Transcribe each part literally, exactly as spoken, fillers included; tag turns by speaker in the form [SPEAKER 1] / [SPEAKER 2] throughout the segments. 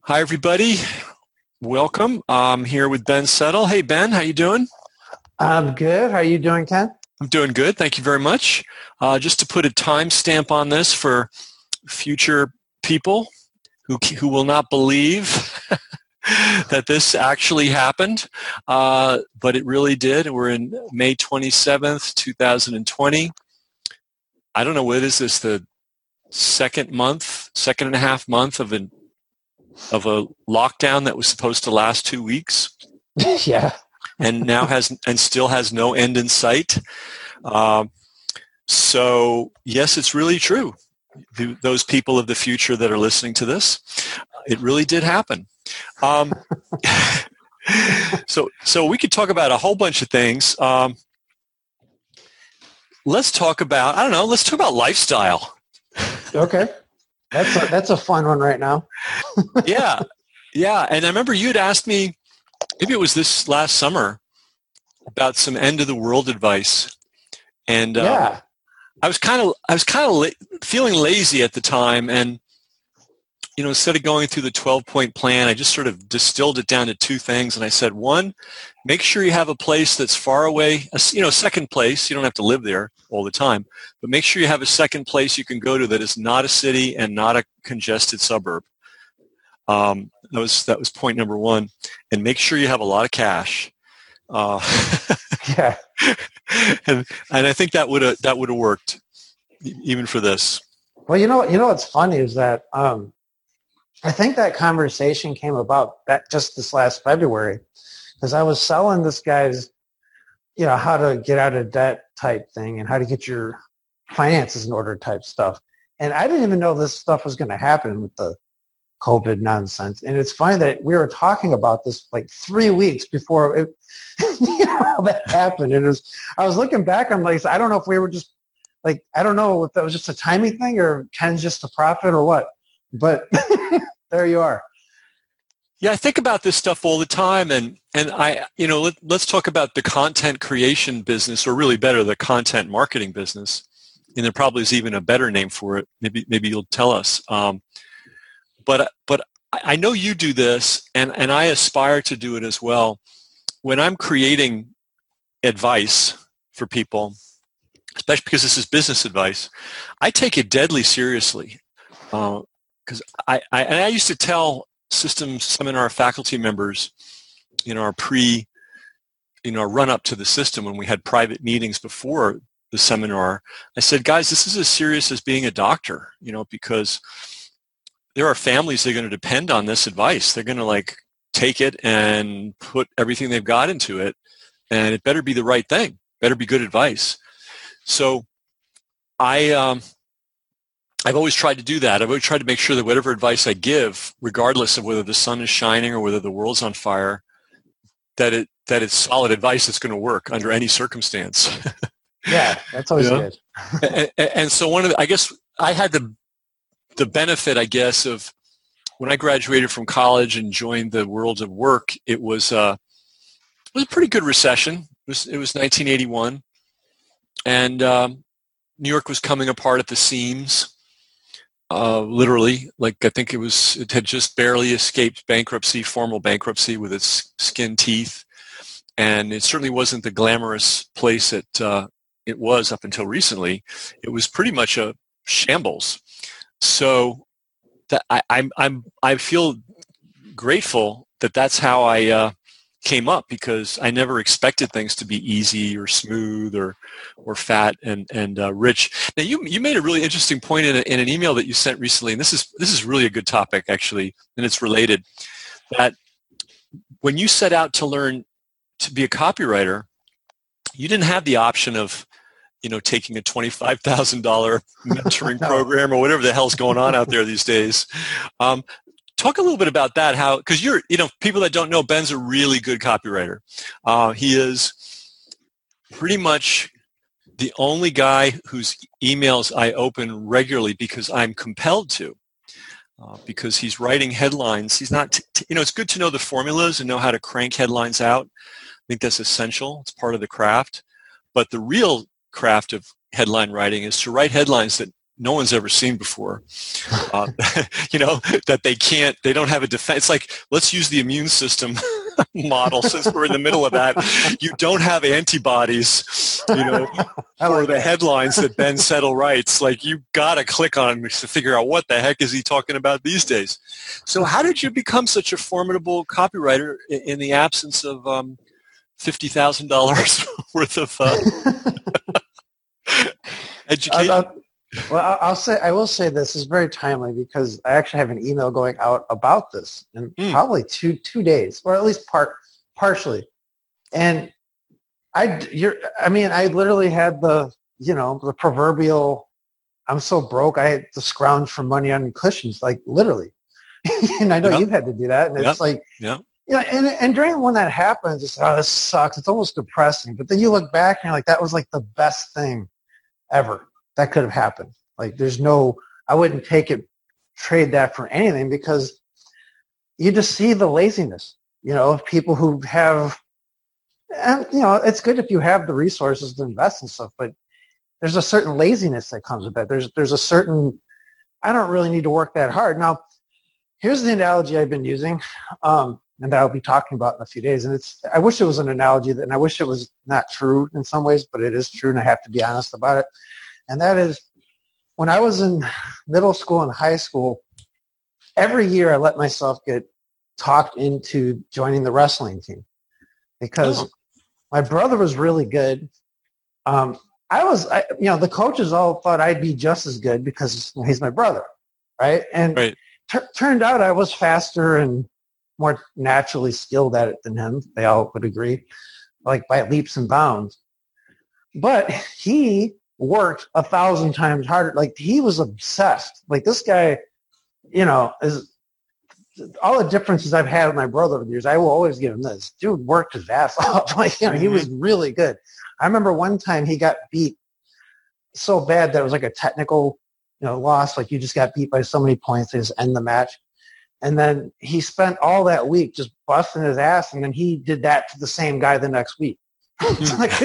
[SPEAKER 1] Hi, everybody. Welcome. I'm here with Ben Settle. Hey, Ben, how you doing?
[SPEAKER 2] I'm good. How are you doing, Ken?
[SPEAKER 1] I'm doing good. Thank you very much. Uh, just to put a timestamp on this for future people who who will not believe that this actually happened, uh, but it really did. We're in May twenty-seventh, twenty twenty. I don't know, what is this, the second month, second and a half month of an of a lockdown that was supposed to last two weeks,
[SPEAKER 2] Yeah.
[SPEAKER 1] and now has and still has no end in sight. Um, so yes, it's really true. The, those people of the future that are listening to this, it really did happen. Um, so so we could talk about a whole bunch of things. Um, let's talk about I don't know. Let's talk about lifestyle.
[SPEAKER 2] Okay. That's a, that's a fun one right now.
[SPEAKER 1] yeah, yeah. And I remember you had asked me, maybe it was this last summer, about some end of the world advice, and uh,
[SPEAKER 2] Yeah.
[SPEAKER 1] I was kind of I was kind of la- feeling lazy at the time, and you know, instead of going through the twelve point plan, I just sort of distilled it down to two things, and I said, one, make sure you have a place that's far away, a, you know, second place. You don't have to live there all the time, but make sure you have a second place you can go to that is not a city and not a congested suburb. Um, that was that was point number one, and make sure you have a lot of cash. Uh,
[SPEAKER 2] Yeah.
[SPEAKER 1] and and I think that would have that would have worked even for this.
[SPEAKER 2] Well, you know, you know what's funny is that um, I think that conversation came about that just this last February because I was selling this guy's, you know, how to get out of debt type thing and how to get your finances in order type stuff. And I didn't even know this stuff was going to happen with the COVID nonsense. And it's funny that we were talking about this like three weeks before it, you know, that happened. And it was, I was looking back, I'm like, I don't know if we were just like, I don't know if that was just a timing thing or Ken's just a prophet or what, but there you are.
[SPEAKER 1] Yeah, I think about this stuff all the time, and and I, you know, let, let's talk about the content creation business, or really better, the content marketing business. And there probably is even a better name for it. Maybe maybe you'll tell us. Um, but but I know you do this, and and I aspire to do it as well. When I'm creating advice for people, especially because this is business advice, I take it deadly seriously. Because uh, I, I and I used to tell systems seminar faculty members in our pre, you know, run up to the system when we had private meetings before the seminar, I said, guys, this is as serious as being a doctor, you know, because there are families that are going to depend on this advice. They're going to like take it and put everything they've got into it, and it better be the right thing, better be good advice. So I, um, I've always tried to do that. I've always tried to make sure that whatever advice I give, regardless of whether the sun is shining or whether the world's on fire, that it that it's solid advice that's going to work under any circumstance.
[SPEAKER 2] Yeah, that's always
[SPEAKER 1] you know?
[SPEAKER 2] good.
[SPEAKER 1] and, and so one of the, I guess I had the the benefit, I guess, of when I graduated from college and joined the world of work. It was uh, it was a pretty good recession. It was it was nineteen eighty-one, and um, New York was coming apart at the seams. Uh, literally, like I think it was, it had just barely escaped bankruptcy, formal bankruptcy with its skin teeth, and it certainly wasn't the glamorous place it uh, it was up until recently. It was pretty much a shambles. So that I, I'm I'm I feel grateful that that's how I uh, came up, because I never expected things to be easy or smooth or or fat and and uh, rich. Now you you made a really interesting point in, a, in an email that you sent recently, and this is this is really a good topic actually, and it's related. That when you set out to learn to be a copywriter, you didn't have the option of, you know, taking a twenty-five thousand dollars mentoring
[SPEAKER 2] No.
[SPEAKER 1] program or whatever the hell's going on out there these days. Um, Talk a little bit about that, how, because you're, you know, people that don't know, Ben's a really good copywriter. Uh, he is pretty much the only guy whose emails I open regularly because I'm compelled to, uh, because he's writing headlines. He's not, t- t- you know, it's good to know the formulas and know how to crank headlines out. I think that's essential. It's part of the craft. But the real craft of headline writing is to write headlines that no one's ever seen before. Uh, you know, that they can't, they don't have a defense. It's like, let's use the immune system model since we're in the middle of that. You don't have antibodies, you know, for the headlines that Ben Settle writes. Like, you got to click on to figure out what the heck is he talking about these days. So how did you become such a formidable copywriter in, in the absence of um, fifty thousand dollars worth of uh, education?
[SPEAKER 2] I'll, well, I'll say, I will say this is very timely because I actually have an email going out about this in mm. probably two two days, or at least part partially. And I, you're, I mean, I literally had the, you know, the proverbial, I'm so broke, I had to scrounge for money on cushions, like literally. And I know yep. you've had to do that, and yep. it's like,
[SPEAKER 1] yeah.
[SPEAKER 2] You know, and, and during when that happens, it's, oh, this sucks. It's almost depressing. But then you look back and you're like, that was like the best thing ever that could have happened. Like, there's no, I wouldn't take it, trade that for anything, because you just see the laziness, you know, of people who have, and, you know, it's good if you have the resources to invest in stuff, but there's a certain laziness that comes with that. There's, there's a certain, I don't really need to work that hard. Now, here's the analogy I've been using, um, and that I'll be talking about in a few days. And it's, I wish it was an analogy, that, and I wish it was not true in some ways, but it is true, and I have to be honest about it. And that is, when I was in middle school and high school, every year I let myself get talked into joining the wrestling team because oh. my brother was really good. Um, I was, I, you know, the coaches all thought I'd be just as good because he's my brother, right? And
[SPEAKER 1] right.
[SPEAKER 2] T- turned out I was faster and more naturally skilled at it than him. They all would agree, like by leaps and bounds. But he worked a thousand times harder. Like, he was obsessed. Like, this guy, you know, is all the differences I've had with my brother over the years. I will always give him this. Dude worked his ass off. Like, you know, mm-hmm. he was really good. I remember one time he got beat so bad that it was like a technical, you know, loss. Like, you just got beat by so many points, they just end the match. And then he spent all that week just busting his ass, and then he did that to the same guy the next week. like,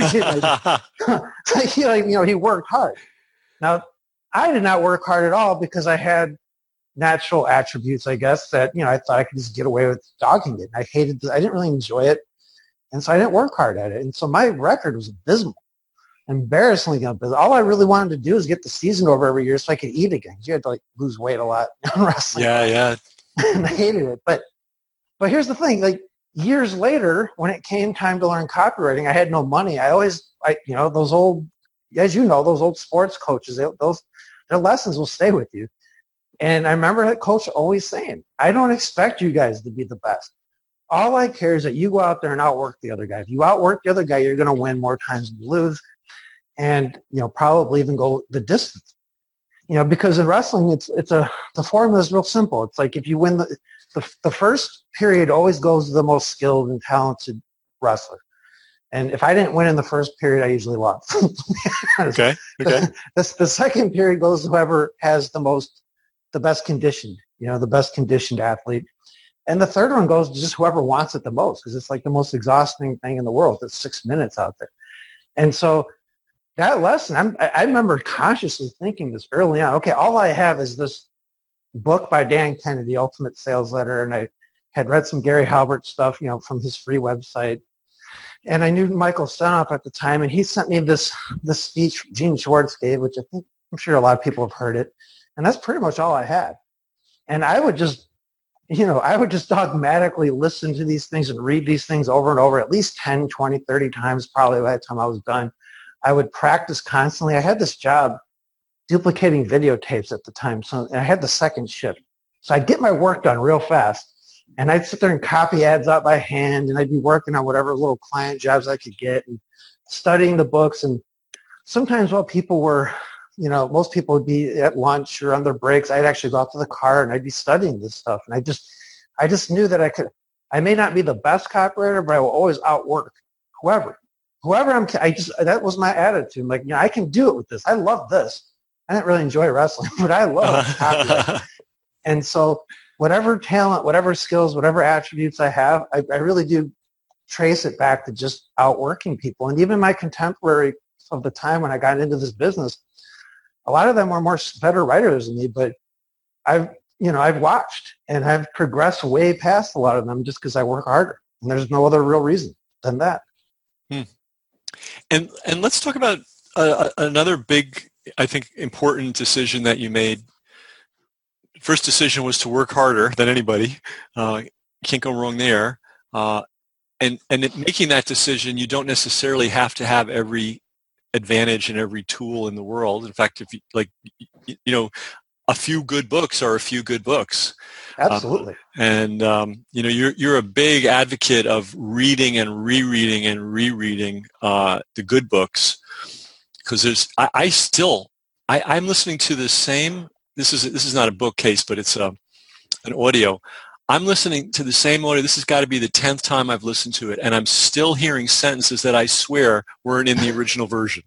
[SPEAKER 2] like, he, like, you know, he worked hard. Now, I did not work hard at all because I had natural attributes, I guess, that, you know, I thought I could just get away with dogging it. I hated this. I didn't really enjoy it. And so I didn't work hard at it. And so my record was abysmal. Embarrassingly abysmal. All I really wanted to do is get the season over every year so I could eat again. You had to, like, lose weight a lot in wrestling.
[SPEAKER 1] Yeah, yeah.
[SPEAKER 2] And I hated it. But but here's the thing, like, years later, when it came time to learn copywriting, I had no money. I always, I you know, those old, as you know, those old sports coaches, they, those their lessons will stay with you. And I remember that coach always saying, I don't expect you guys to be the best. All I care is that you go out there and outwork the other guy. If you outwork the other guy, you're going to win more times than you lose, and, you know, probably even go the distance. You know, because in wrestling, it's it's a the formula is real simple. It's like, if you win the the, the first period always goes to the most skilled and talented wrestler. And if I didn't win in the first period, I usually lost.
[SPEAKER 1] okay. Okay.
[SPEAKER 2] The, the second period goes to whoever has the most, the best conditioned, you know, the best conditioned athlete. And the third one goes to just whoever wants it the most, because it's like the most exhausting thing in the world. It's six minutes out there. And so that lesson, I'm, I remember consciously thinking this early on. Okay, all I have is this book by Dan Kennedy, Ultimate Sales Letter, and I had read some Gary Halbert stuff, you know, from his free website. And I knew Michael Stenoff at the time, and he sent me this this speech Gene Schwartz gave, which I think, I'm sure a lot of people have heard it. And that's pretty much all I had. And I would just, you know, I would just dogmatically listen to these things and read these things over and over, at least ten, twenty, thirty times, probably by the time I was done. I would practice constantly. I had this job duplicating videotapes at the time, so I had the second shift. So I'd get my work done real fast, and I'd sit there and copy ads out by hand, and I'd be working on whatever little client jobs I could get and studying the books. And sometimes while people were, you know, most people would be at lunch or on their breaks, I'd actually go out to the car and I'd be studying this stuff. And I just, I just knew that I could, I may not be the best copywriter, but I will always outwork whoever. Whoever I'm, I just, that was my attitude. Like, you know, I can do it with this. I love this. I didn't really enjoy wrestling, but I love copywriting. And so whatever talent, whatever skills, whatever attributes I have, I, I really do trace it back to just outworking people. And even my contemporary of the time when I got into this business, a lot of them were more better writers than me, but I've, you know, I've watched and I've progressed way past a lot of them just because I work harder. And there's no other real reason than that.
[SPEAKER 1] Hmm. And and let's talk about uh, another big, I think, important decision that you made. First decision was to work harder than anybody. Uh, can't go wrong there. Uh, and and it, making that decision, you don't necessarily have to have every advantage and every tool in the world. In fact, if you like, you, you know, a few good books are a few good books.
[SPEAKER 2] Absolutely.
[SPEAKER 1] Um, and um, you know, you're you're a big advocate of reading and rereading and rereading uh, the good books, because there's I, I still I, I'm listening to the same. This is this is not a bookcase, but it's a an audio. I'm listening to the same audio. This has got to be the tenth time I've listened to it, and I'm still hearing sentences that I swear weren't in the original version.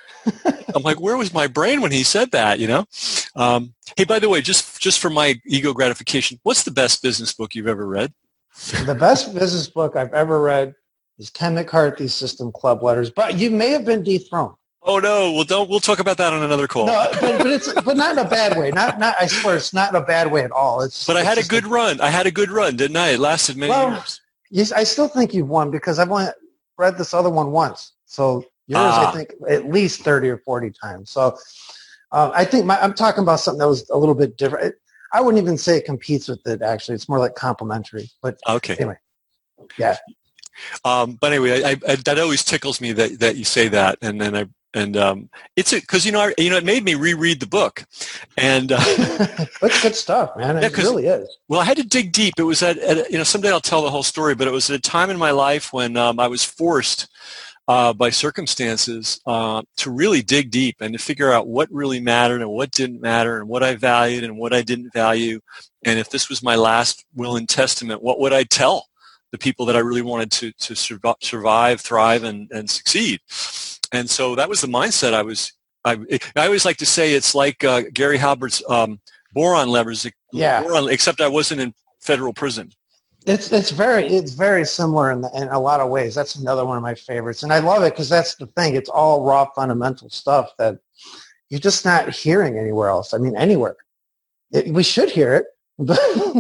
[SPEAKER 1] I'm like, where was my brain when he said that, you know? Um, hey, by the way, just just for my ego gratification, what's the best business book you've ever read?
[SPEAKER 2] The best business book I've ever read is Ken McCarthy's System Club Letters, but you may have been dethroned.
[SPEAKER 1] Oh no, well don't. We'll talk about that on another call.
[SPEAKER 2] No, but, but it's but not in a bad way. Not not. I swear, it's not in a bad way at all. It's.
[SPEAKER 1] But I
[SPEAKER 2] it's
[SPEAKER 1] had a good a, run. I had a good run, didn't I? It lasted many
[SPEAKER 2] well,
[SPEAKER 1] years.
[SPEAKER 2] Yes, I still think you've won because I've only read this other one once. So yours, ah. I think, at least thirty or forty times. So uh, I think my, I'm talking about something that was a little bit different. It, I wouldn't even say it competes with it. Actually, it's more like complementary. But
[SPEAKER 1] okay.
[SPEAKER 2] Anyway, yeah.
[SPEAKER 1] Um, but anyway, I, I, that always tickles me that, that you say that, and then I. And um, it's because you know I, you know it made me reread the book, and uh,
[SPEAKER 2] that's good stuff, man. It yeah, really is.
[SPEAKER 1] Well, I had to dig deep. It was at, at you know someday I'll tell the whole story, but it was at a time in my life when um, I was forced uh, by circumstances uh, to really dig deep and to figure out what really mattered and what didn't matter and what I valued and what I didn't value, and if this was my last will and testament, what would I tell the people that I really wanted to to survive, thrive, and, and succeed. And so that was the mindset I was, I, I always like to say it's like uh, Gary Halbert's um, boron levers,
[SPEAKER 2] yeah.
[SPEAKER 1] boron, except I wasn't in federal prison.
[SPEAKER 2] It's it's very it's very similar in, the, in a lot of ways. That's another one of my favorites. And I love it because that's the thing. It's all raw fundamental stuff that you're just not hearing anywhere else. I mean, anywhere. It, we should hear it, but,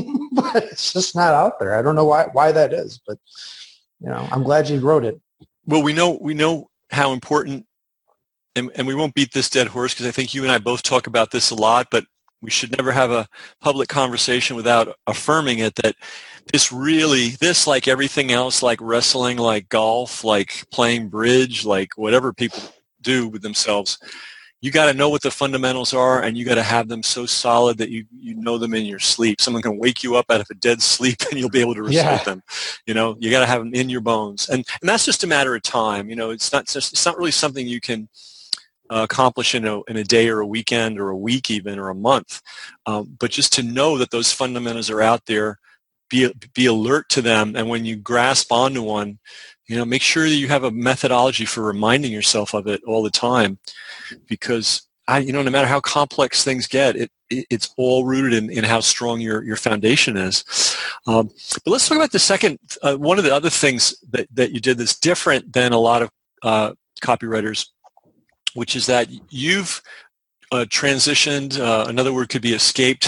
[SPEAKER 2] but it's just not out there. I don't know why why that is, but you know, I'm glad you wrote it.
[SPEAKER 1] Well, we know we know. how important, and, and we won't beat this dead horse because I think you and I both talk about this a lot, but we should never have a public conversation without affirming it, that this really, this like everything else, like wrestling, like golf, like playing bridge, like whatever people do with themselves, you got to know what the fundamentals are, and you got to have them so solid that you, you know them in your sleep. Someone can wake you up out of a dead sleep and you'll be able to recite yeah. them. You know, you got to have them in your bones. And, and that's just a matter of time. You know, it's not just, it's not really something you can uh, accomplish in a, in a day or a weekend or a week even or a month. Um, but just to know that those fundamentals are out there, be, be alert to them. And when you grasp onto one, you know, make sure that you have a methodology for reminding yourself of it all the time, because I, you know, no matter how complex things get, it, it it's all rooted in, in how strong your, your foundation is. Um, but let's talk about the second. Uh, one of the other things that, that you did that's different than a lot of uh, copywriters, which is that you've uh, transitioned. Uh, another word could be escaped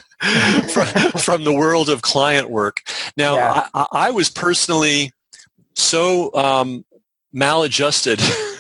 [SPEAKER 1] from, from the world of client work. Now, yeah. I, I was personally so um, maladjusted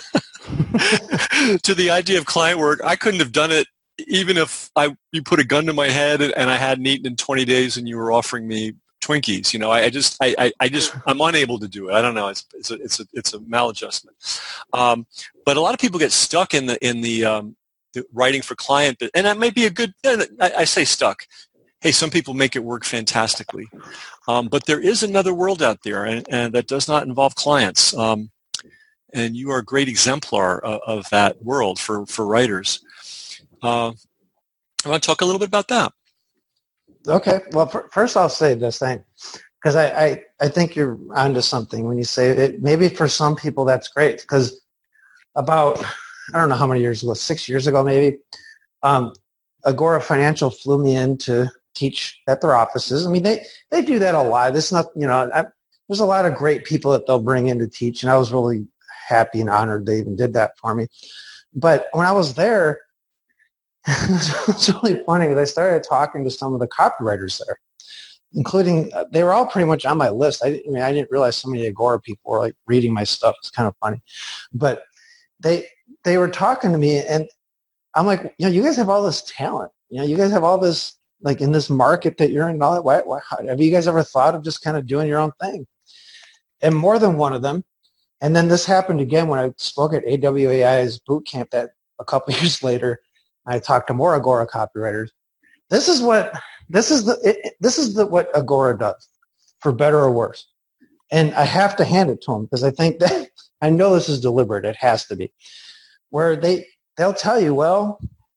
[SPEAKER 1] to the idea of client work. I couldn't have done it even if I you put a gun to my head and I hadn't eaten in twenty days and you were offering me Twinkies. You know, I, I just, I, I, I just, I'm unable to do it. I don't know. It's, it's a, it's a, it's a maladjustment. Um, but a lot of people get stuck in the in the, um, the writing for client, and that may be a good. I, I say stuck. Hey, some people make it work fantastically. Um, but there is another world out there, and, and that does not involve clients. Um, and you are a great exemplar of, of that world for, for writers. Uh, I want to talk a little bit about that.
[SPEAKER 2] Okay. Well, for, first I'll say this thing, because I, I, I think you're onto something when you say it. Maybe for some people that's great, because about, I don't know how many years ago, six years ago maybe, um, Agora Financial flew me in to teach at their offices. I mean, they, they do that a lot. It's not, you know, I, there's a lot of great people that they'll bring in to teach, and I was really happy and honored they even did that for me. But when I was there, It's really funny because I started talking to some of the copywriters there, including uh, they were all pretty much on my list. I, I mean, I didn't realize so many Agora people were like reading my stuff. It's kind of funny, but they they were talking to me, and I'm like, you know, you guys have all this talent. You know, you guys have all this like in this market that you're in. And all that. Why, why, have you guys ever thought of just kind of doing your own thing? And more than one of them. And then this happened again when I spoke at A W A I's boot camp that a couple years later. I talked to more Agora copywriters. This is what this is the it, this is the what Agora does, for better or worse. And I have to hand it to them because I think that I know this is deliberate. It has to be, where they they'll tell you, well,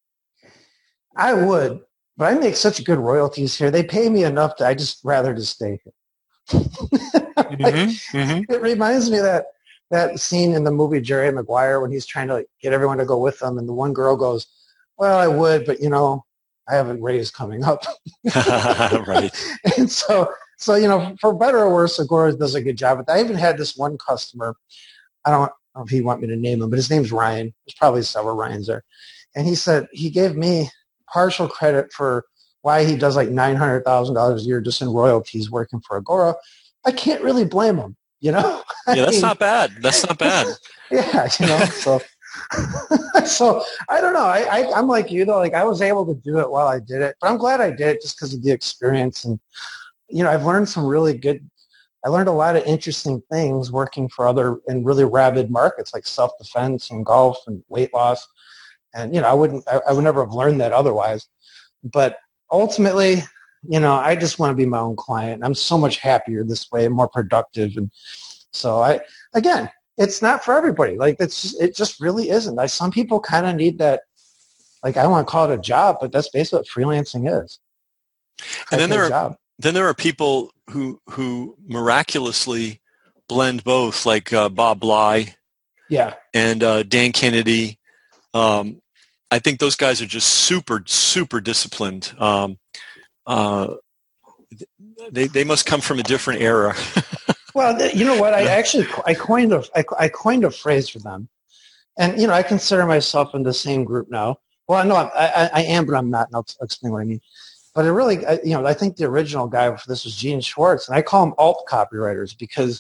[SPEAKER 2] I would, but I make such good royalties here. They pay me enough that I just rather just stay here. Like, mm-hmm, mm-hmm. It reminds me of that that scene in the movie Jerry Maguire when he's trying to like, get everyone to go with him, and the one girl goes, well, I would, but, you know, I have a raise coming up.
[SPEAKER 1] Right.
[SPEAKER 2] And so, so, you know, for better or worse, Agora does a good job. But I even had this one customer, I don't know if you want me to name him, but his name's Ryan. There's probably several Ryans there. And he said he gave me partial credit for why he does like nine hundred thousand dollars a year just in royalties working for Agora. I can't really blame him, you know?
[SPEAKER 1] Yeah, that's mean, not bad. That's not bad.
[SPEAKER 2] Yeah, you know, so... So I don't know. I, I, I'm like you though. Like I was able to do it while I did it, but I'm glad I did it just because of the experience. And you know, I've learned some really good. I learned a lot of interesting things working for other in really rabid markets like self-defense and golf and weight loss. And you know, I wouldn't. I, I would never have learned that otherwise. But ultimately, you know, I just want to be my own client. I'm so much happier this way, more productive, and so I again. It's not for everybody. Like it's just, it just really isn't. Like some people kind of need that. Like I don't want to call it a job, but that's basically what freelancing is.
[SPEAKER 1] And then there are job. then there are people who who miraculously blend both, like uh, Bob Bly,
[SPEAKER 2] yeah,
[SPEAKER 1] and uh, Dan Kennedy. Um, I think those guys are just super super disciplined. Um, uh, they they must come from a different era.
[SPEAKER 2] Well, you know what? I actually I coined a I, I coined a phrase for them, and you know I consider myself in the same group now. Well, no, I, I, I am, but I'm not. And I'll explain what I mean. But it really, I, you know, I think the original guy for this was Gene Schwartz, and I call them alt copywriters because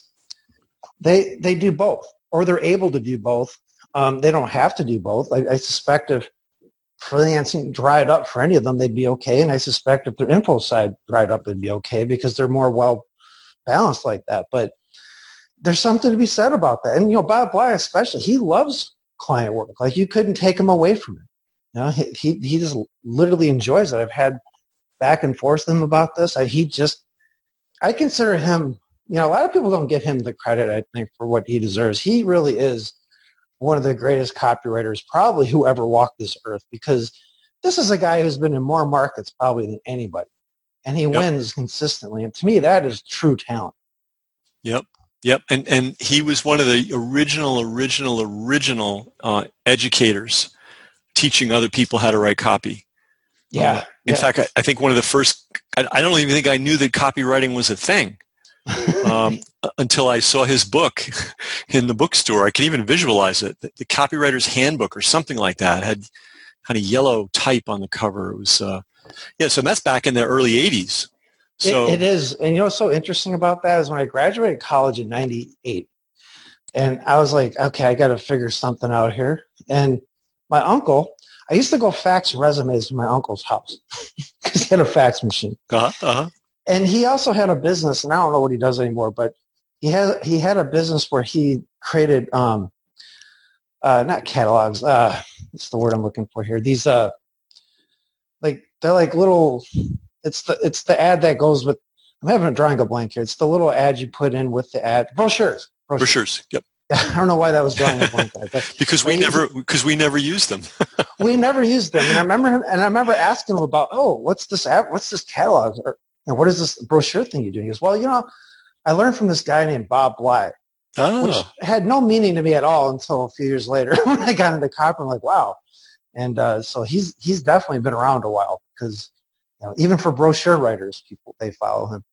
[SPEAKER 2] they they do both, or they're able to do both. Um, they don't have to do both. I, I suspect if freelancing dried up for any of them, they'd be okay, and I suspect if their info side dried up, they'd be okay because they're more well balanced like that. But there's something to be said about that. And, you know, Bob Bly especially, he loves client work. Like you couldn't take him away from it. You know, he, he, he just literally enjoys it. I've had back and forth with him about this. I, he just, I consider him, you know, a lot of people don't give him the credit, I think, for what he deserves. He really is one of the greatest copywriters probably who ever walked this earth, because this is a guy who's been in more markets probably than anybody. And he yep. wins consistently. And to me, that is true talent.
[SPEAKER 1] Yep. Yep. And and he was one of the original, original, original uh, educators teaching other people how to write copy.
[SPEAKER 2] Yeah.
[SPEAKER 1] Uh, in
[SPEAKER 2] yeah.
[SPEAKER 1] fact, I, I think one of the first, I, I don't even think I knew that copywriting was a thing um, until I saw his book in the bookstore. I can even visualize it. The, the Copywriter's Handbook or something like that had kind of yellow type on the cover. It was, uh, yeah, so that's back in the early eighties. So
[SPEAKER 2] it, it is. And you know what's so interesting about that is when I graduated college in ninety-eight, and I was like, okay, I got to figure something out here. And my uncle, I used to go fax resumes to my uncle's house because he had a fax machine.
[SPEAKER 1] Uh-huh, uh-huh.
[SPEAKER 2] And he also had a business, and I don't know what he does anymore, but he had he had a business where he created, um, uh, not catalogs, uh, what's the word I'm looking for here? These, uh, like, they're like little, it's the it's the ad that goes with, I'm having a drawing a blank here. It's the little ad you put in with the ad. Brochures.
[SPEAKER 1] Brochures, Brochures. Yep.
[SPEAKER 2] I don't know why that was drawing a blank. But
[SPEAKER 1] because we never because we never used them.
[SPEAKER 2] We never used them. And I remember him, and I remember asking him about, oh, what's this ad, what's this catalog? Or, you know, what is this brochure thing you're doing? He goes, well, you know, I learned from this guy named Bob Bly,
[SPEAKER 1] oh.
[SPEAKER 2] which had no meaning to me at all until a few years later when I got into copy. I'm like, wow. And uh, so he's he's definitely been around a while because, you know, even for brochure writers, people, they follow him.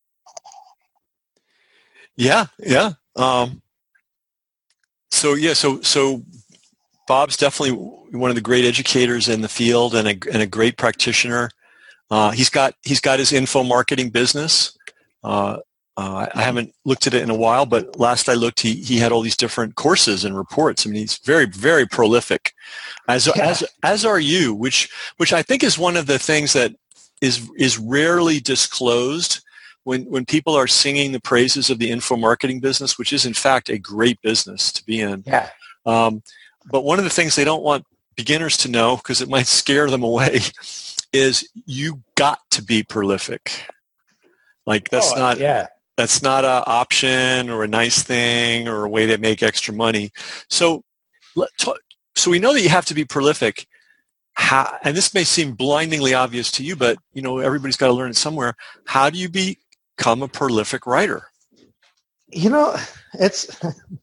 [SPEAKER 1] Yeah, yeah. Um, so yeah, so so Bob's definitely one of the great educators in the field and a, and a great practitioner. Uh, he's got he's got his info marketing business. Uh, uh, I haven't looked at it in a while, but last I looked, he he had all these different courses and reports. I mean, he's very very prolific, as yeah. as as are you, which which I think is one of the things that is is rarely disclosed when when people are singing the praises of the info marketing business, which is in fact a great business to be in.
[SPEAKER 2] Yeah.
[SPEAKER 1] Um, but one of the things they don't want beginners to know, because it might scare them away, is you got to be prolific. Like that's oh, not
[SPEAKER 2] yeah.
[SPEAKER 1] that's not an option or a nice thing or a way to make extra money. So, so we know that you have to be prolific. How, and this may seem blindingly obvious to you, but you know everybody's got to learn it somewhere. How do you become a prolific writer?
[SPEAKER 2] You know, it's.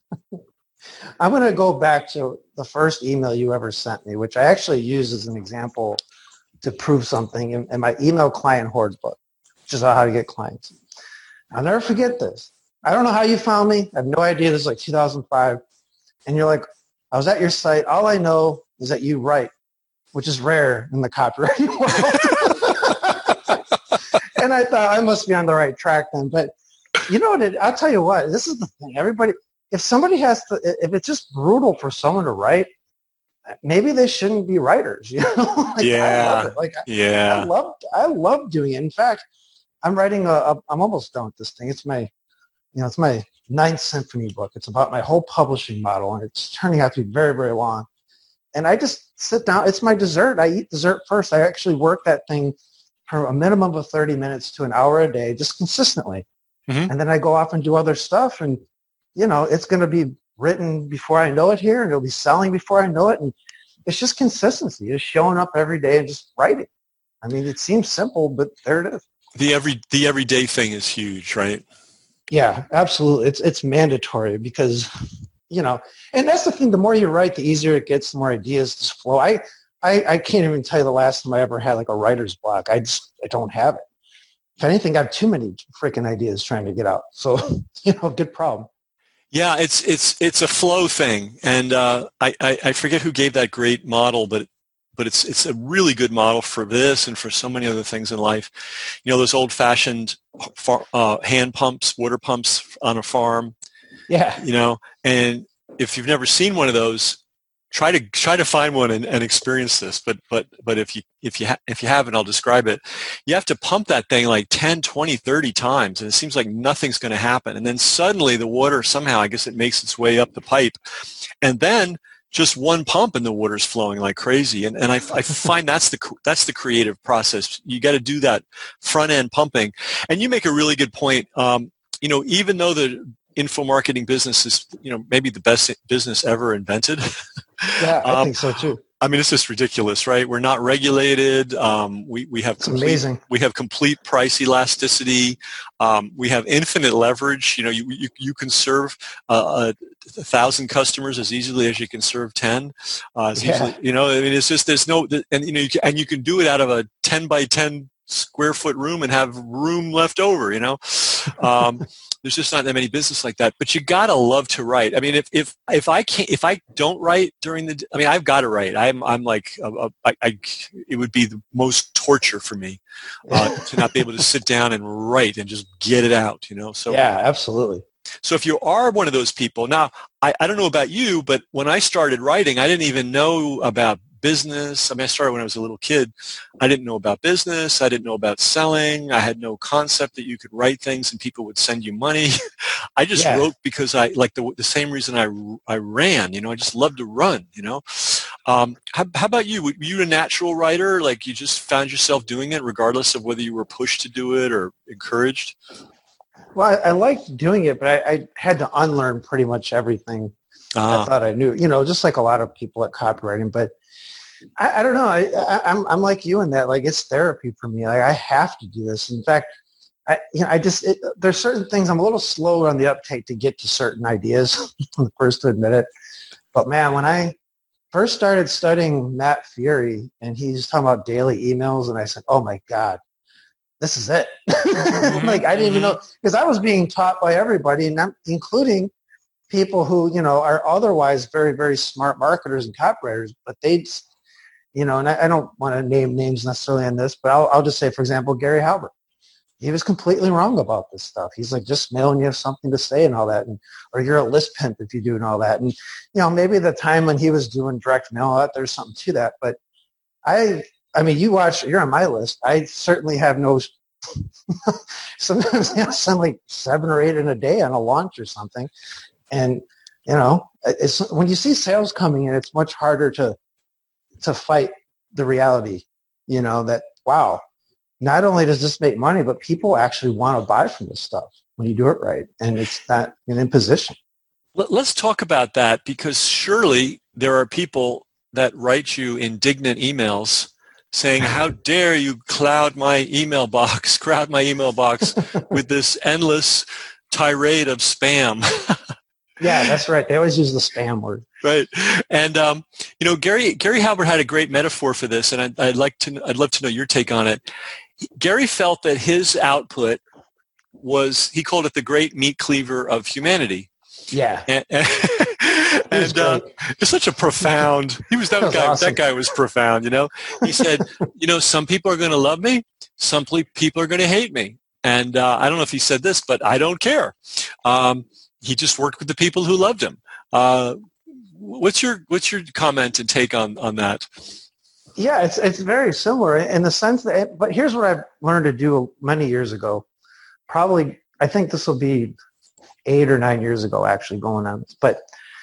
[SPEAKER 2] I'm going to go back to the first email you ever sent me, which I actually use as an example to prove something in, in my email client hordes book, which is how to get clients. I'll never forget this. I don't know how you found me. I have no idea. This is like two thousand five. And you're like, I was at your site. All I know is that you write, which is rare in the copywriting world. And I thought I must be on the right track then. But you know what? It, I'll tell you what. This is the thing. Everybody, if somebody has to, if it's just brutal for someone to write, maybe they shouldn't be writers. You know? Like,
[SPEAKER 1] yeah.
[SPEAKER 2] I love it. Like,
[SPEAKER 1] yeah.
[SPEAKER 2] I love, I love doing it. In fact, I'm writing a, a, I'm almost done with this thing. It's my, you know, it's my ninth symphony book. It's about my whole publishing model, and it's turning out to be very, very long. And I just sit down. It's my dessert. I eat dessert first. I actually work that thing for a minimum of thirty minutes to an hour a day, just consistently. Mm-hmm. And then I go off and do other stuff. And, you know, it's going to be written before I know it here, and it'll be selling before I know it. And it's just consistency. Just showing up every day and just writing. I mean, it seems simple, but there it is.
[SPEAKER 1] The every the everyday thing is huge, right?
[SPEAKER 2] Yeah, absolutely. It's it's mandatory because, you know, and that's the thing. The more you write, the easier it gets. The more ideas just flow. I, I I can't even tell you the last time I ever had like a writer's block. I just I don't have it. If anything, I have too many freaking ideas trying to get out. So, you know, good problem.
[SPEAKER 1] Yeah, it's it's it's a flow thing, and uh, I, I I forget who gave that great model, but but it's it's a really good model for this and for so many other things in life. You know, those old-fashioned far, uh, hand pumps, water pumps on a farm.
[SPEAKER 2] Yeah.
[SPEAKER 1] You know, and if you've never seen one of those, try to try to find one and, and experience this. But but but if you if you ha- if you haven't, I'll describe it. You have to pump that thing like ten, twenty, thirty times, and it seems like nothing's going to happen. And then suddenly the water somehow, I guess it makes its way up the pipe, and then just one pump and the water's flowing like crazy. And and I, I find that's the that's the creative process. You got to do that front end pumping. And you make a really good point. Um, you know, even though the info marketing business is, you know, maybe the best business ever invented.
[SPEAKER 2] Yeah, I
[SPEAKER 1] um,
[SPEAKER 2] think so too.
[SPEAKER 1] I mean, it's just ridiculous, right? We're not regulated. Um, we we have
[SPEAKER 2] it's
[SPEAKER 1] complete,
[SPEAKER 2] amazing.
[SPEAKER 1] We have complete price elasticity. Um, we have infinite leverage. You know, you you, you can serve uh, a thousand customers as easily as you can serve ten. Uh, as
[SPEAKER 2] yeah.
[SPEAKER 1] easily, you know, I mean, it's just there's no, and you know, you can, and you can do it out of a ten by ten square foot room and have room left over. You know. Um, There's just not that many business like that, but you gotta love to write. I mean, if if if I can't, if I don't write during the, I mean, I've got to write. I'm I'm like, a, a, I, I, it would be the most torture for me uh, to not be able to sit down and write and just get it out. You know, so
[SPEAKER 2] yeah, absolutely.
[SPEAKER 1] So if you are one of those people, now I, I don't know about you, but when I started writing, I didn't even know about business. I mean, I started when I was a little kid. I didn't know about business. I didn't know about selling. I had no concept that you could write things and people would send you money. I just
[SPEAKER 2] yeah.
[SPEAKER 1] wrote because I, like the the same reason I, I ran, you know, I just loved to run, you know. Um, how, how about you? Were you a natural writer? Like you just found yourself doing it regardless of whether you were pushed to do it or encouraged?
[SPEAKER 2] Well, I, I liked doing it, but I, I had to unlearn pretty much everything uh-huh. I thought I knew, you know, just like a lot of people at copywriting. But I, I don't know. I, I, I'm I'm like you in that. Like it's therapy for me. Like I have to do this. In fact, I you know I just it, there's certain things I'm a little slower on the uptake to get to certain ideas. I'm the first to admit it. But man, when I first started studying Matt Fury and he's talking about daily emails, and I said, oh my God, this is it. Like I didn't even know, because I was being taught by everybody, and I'm, including people who, you know, are otherwise very, very smart marketers and copywriters, but they, you know, and I, I don't want to name names necessarily on this, but I'll, I'll just say, for example, Gary Halbert. He was completely wrong about this stuff. He's like, just mailing you something to say and all that, and or you're a list pimp if you do and all that. And, you know, maybe the time when he was doing direct mail, there's something to that. But I, I mean, you watch, you're on my list. I certainly have no, sometimes I send like seven or eight in a day on a launch or something. And, you know, it's, when you see sales coming in, it's much harder to, to fight the reality, you know, that, wow, not only does this make money, but people actually want to buy from this stuff when you do it right. And it's not an imposition.
[SPEAKER 1] Let's talk about that, because surely there are people that write you indignant emails saying, how dare you cloud my email box, crowd my email box with this endless tirade of spam.
[SPEAKER 2] Yeah, that's right. They always use the spam word.
[SPEAKER 1] Right. And, um, you know, Gary Gary Halbert had a great metaphor for this, and I'd, I'd like to, I'd love to know your take on it. Gary felt that his output was, he called it the great meat cleaver of humanity.
[SPEAKER 2] Yeah.
[SPEAKER 1] And, and, and uh, it's such a profound, he was that, that was guy, awesome. That guy was profound, you know. He said, you know, some people are going to love me, some people are going to hate me. And uh, I don't know if he said this, but I don't care. Um, he just worked with the people who loved him. Uh, what's your what's your comment and take on, on that?
[SPEAKER 2] Yeah, it's it's very similar in the sense that, but here's what I've learned to do many years ago. Probably, I think this will be eight or nine years ago actually going on this. But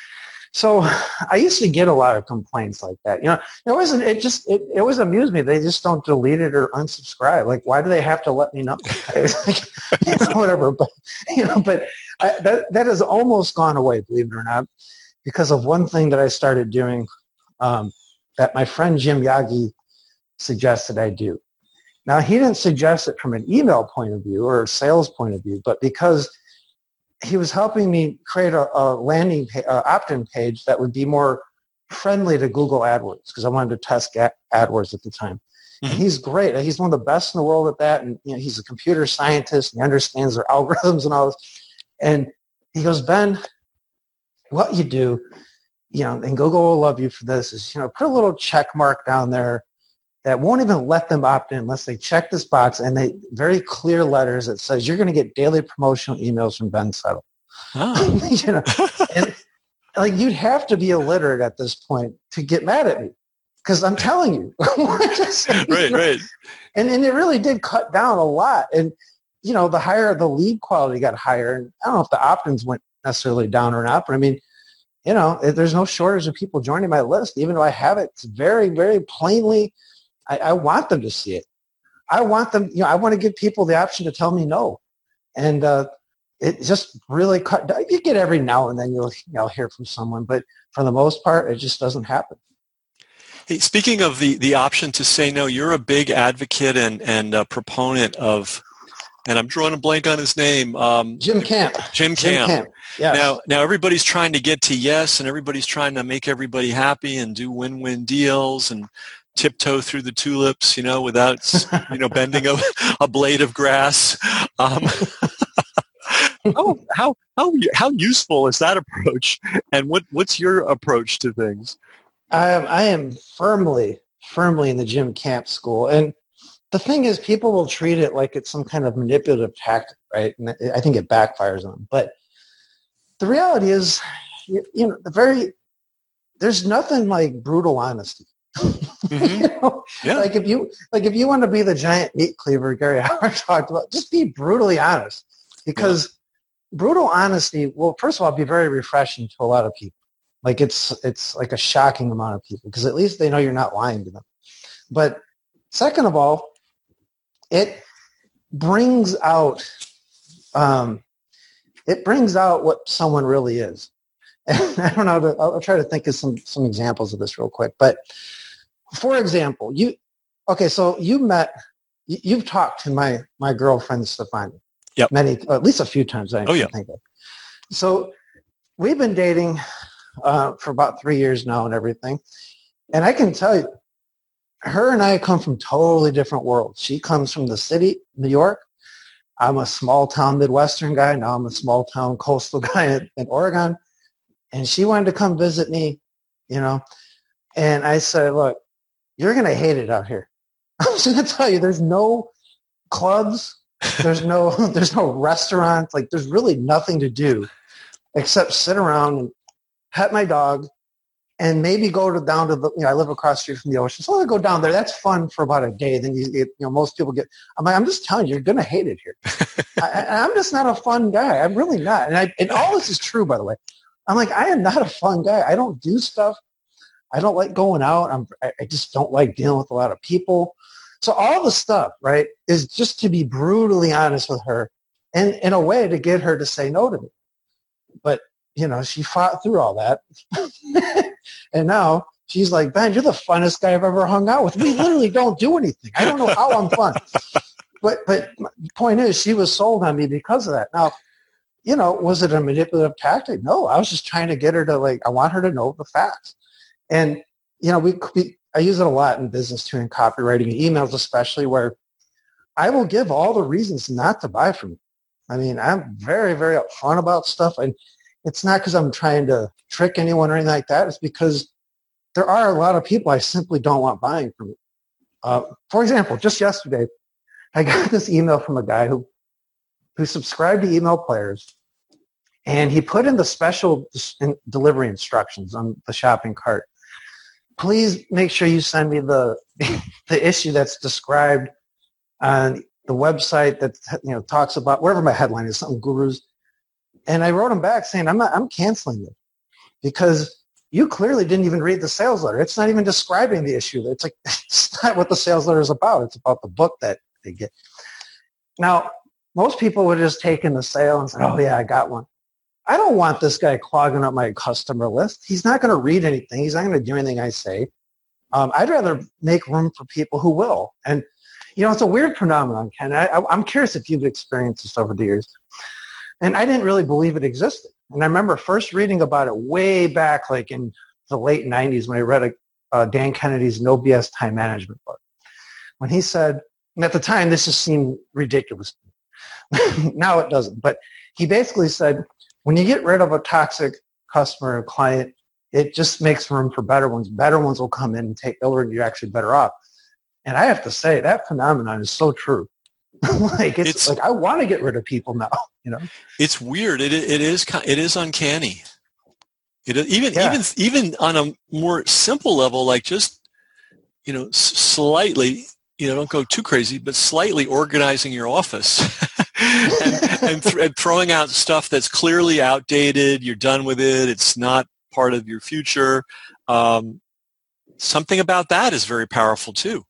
[SPEAKER 2] so I used to get a lot of complaints like that. You know, it wasn't, it just, it, it always amused me. They just don't delete it or unsubscribe. Like, why do they have to let me know? Like, you know, whatever. But, you know, but I, that, that has almost gone away, believe it or not, because of one thing that I started doing um, that my friend Jim Yagi suggested I do. Now, he didn't suggest it from an email point of view or a sales point of view, but because he was helping me create a, a landing page, uh, opt-in page that would be more friendly to Google AdWords, because I wanted to test AdWords at the time. Mm-hmm. And he's great. He's one of the best in the world at that. And you know, he's a computer scientist and he understands their algorithms and all this. And he goes, Ben, what you do, you know, and Google will love you for this, is, you know, put a little check mark down there that won't even let them opt in unless they check this box, and they very clear letters that says you're going to get daily promotional emails from Ben Settle. Oh. You know, and like you'd have to be illiterate at this point to get mad at me, because I'm telling you,
[SPEAKER 1] right, you know? Right,
[SPEAKER 2] and and it really did cut down a lot. And you know, the higher the lead quality got higher, and I don't know if the opt-ins went necessarily down or not, but I mean, you know, there's no shortage of people joining my list, even though I have it. It's very, very plainly. I, I want them to see it. I want them, you know, I want to give people the option to tell me no. And uh, it just really cut. You get every now and then you'll, you know, hear from someone, but for the most part, it just doesn't happen.
[SPEAKER 1] Hey, speaking of the, the option to say no, you're a big advocate and, and a proponent of, and I'm drawing a blank on his name. Um,
[SPEAKER 2] Jim Camp.
[SPEAKER 1] Jim Camp.
[SPEAKER 2] Jim Camp. Yes.
[SPEAKER 1] Now, now everybody's trying to get to yes, and everybody's trying to make everybody happy and do win-win deals and tiptoe through the tulips, you know, without, you know, bending a, a blade of grass. Um, how, how, how, how useful is that approach? And what, what's your approach to things?
[SPEAKER 2] I am, I am firmly, firmly in the Jim Camp school. And the thing is, people will treat it like it's some kind of manipulative tactic, right? And I think it backfires on them. But the reality is, you, you know, the very, there's nothing like brutal honesty. Mm-hmm. You know? Yeah. Like if you like if you want to be the giant meat cleaver Gary Howard talked about, just be brutally honest, because yeah. brutal honesty will, first of all, be very refreshing to a lot of people. Like it's it's like a shocking amount of people, because at least they know you're not lying to them. But second of all, it brings out um, it brings out what someone really is. And I don't know. I'll try to think of some some examples of this real quick, but. For example, you, okay, so you met, you, you've talked to my, my girlfriend, Stefani.
[SPEAKER 1] Yep.
[SPEAKER 2] Many, at least a few times, I
[SPEAKER 1] oh, yeah.
[SPEAKER 2] think of. So we've been dating uh, for about three years now and everything. And I can tell you, her and I come from totally different worlds. She comes from the city, New York. I'm a small town Midwestern guy. Now I'm a small town coastal guy in, in Oregon. and she wanted to come visit me, you know, and I said, look, you're going to hate it out here. I'm just going to tell you, there's no clubs. There's no, there's no restaurants. Like there's really nothing to do except sit around and pet my dog and maybe go to down to the, you know, I live across the street from the ocean. So I'll go down there. That's fun for about a day. Then you get, you know, most people get, I'm like, I'm just telling you, you're going to hate it here. I, I'm just not a fun guy. I'm really not. And I, and all this is true, by the way. I'm like, I am not a fun guy. I don't do stuff. I don't like going out. I'm, I just don't like dealing with a lot of people. So all the stuff, right, is just to be brutally honest with her and in a way to get her to say no to me. But, you know, she fought through all that. And now she's like, Ben, you're the funnest guy I've ever hung out with. We literally don't do anything. I don't know how I'm fun. But but the point is, she was sold on me because of that. Now, you know, was it a manipulative tactic? No, I was just trying to get her to, like, I want her to know the facts. And, you know, we, we I use it a lot in business too, in copywriting and emails especially, where I will give all the reasons not to buy from you. I mean, I'm very, very upfront about stuff. And it's not because I'm trying to trick anyone or anything like that. It's because there are a lot of people I simply don't want buying from you. Uh, for example, just yesterday, I got this email from a guy who, who subscribed to Email Players, and he put in the special delivery instructions on the shopping cart. Please make sure you send me the the issue that's described on the website that, you know, talks about wherever my headline is, something gurus. And I wrote him back saying, I'm not, I'm canceling it because you clearly didn't even read the sales letter. It's not even describing the issue. It's like, it's not what the sales letter is about. It's about the book that they get. Now, most people would have just taken the sale and said, oh yeah, I got one. I don't want this guy clogging up my customer list. He's not going to read anything. He's not going to do anything I say. Um, I'd rather make room for people who will. And, you know, it's a weird phenomenon, Ken. I, I, I'm curious if you've experienced this over the years. And I didn't really believe it existed. And I remember first reading about it way back, like in the late nineties, when I read a, uh, Dan Kennedy's No B S Time Management book. When he said, and at the time, this just seemed ridiculous. Now it doesn't. But he basically said, when you get rid of a toxic customer or client, it just makes room for better ones. Better ones will come in and take over, and you're actually better off. And I have to say, that phenomenon is so true. like it's, it's like I want to get rid of people now. You know,
[SPEAKER 1] it's weird. It it is it is uncanny. It even
[SPEAKER 2] yeah.
[SPEAKER 1] even even on a more simple level, like just, you know, slightly, you know, don't go too crazy, but slightly organizing your office and, and, th- and throwing out stuff that's clearly outdated. You're done with it. It's not part of your future. Um, something about that is very powerful too.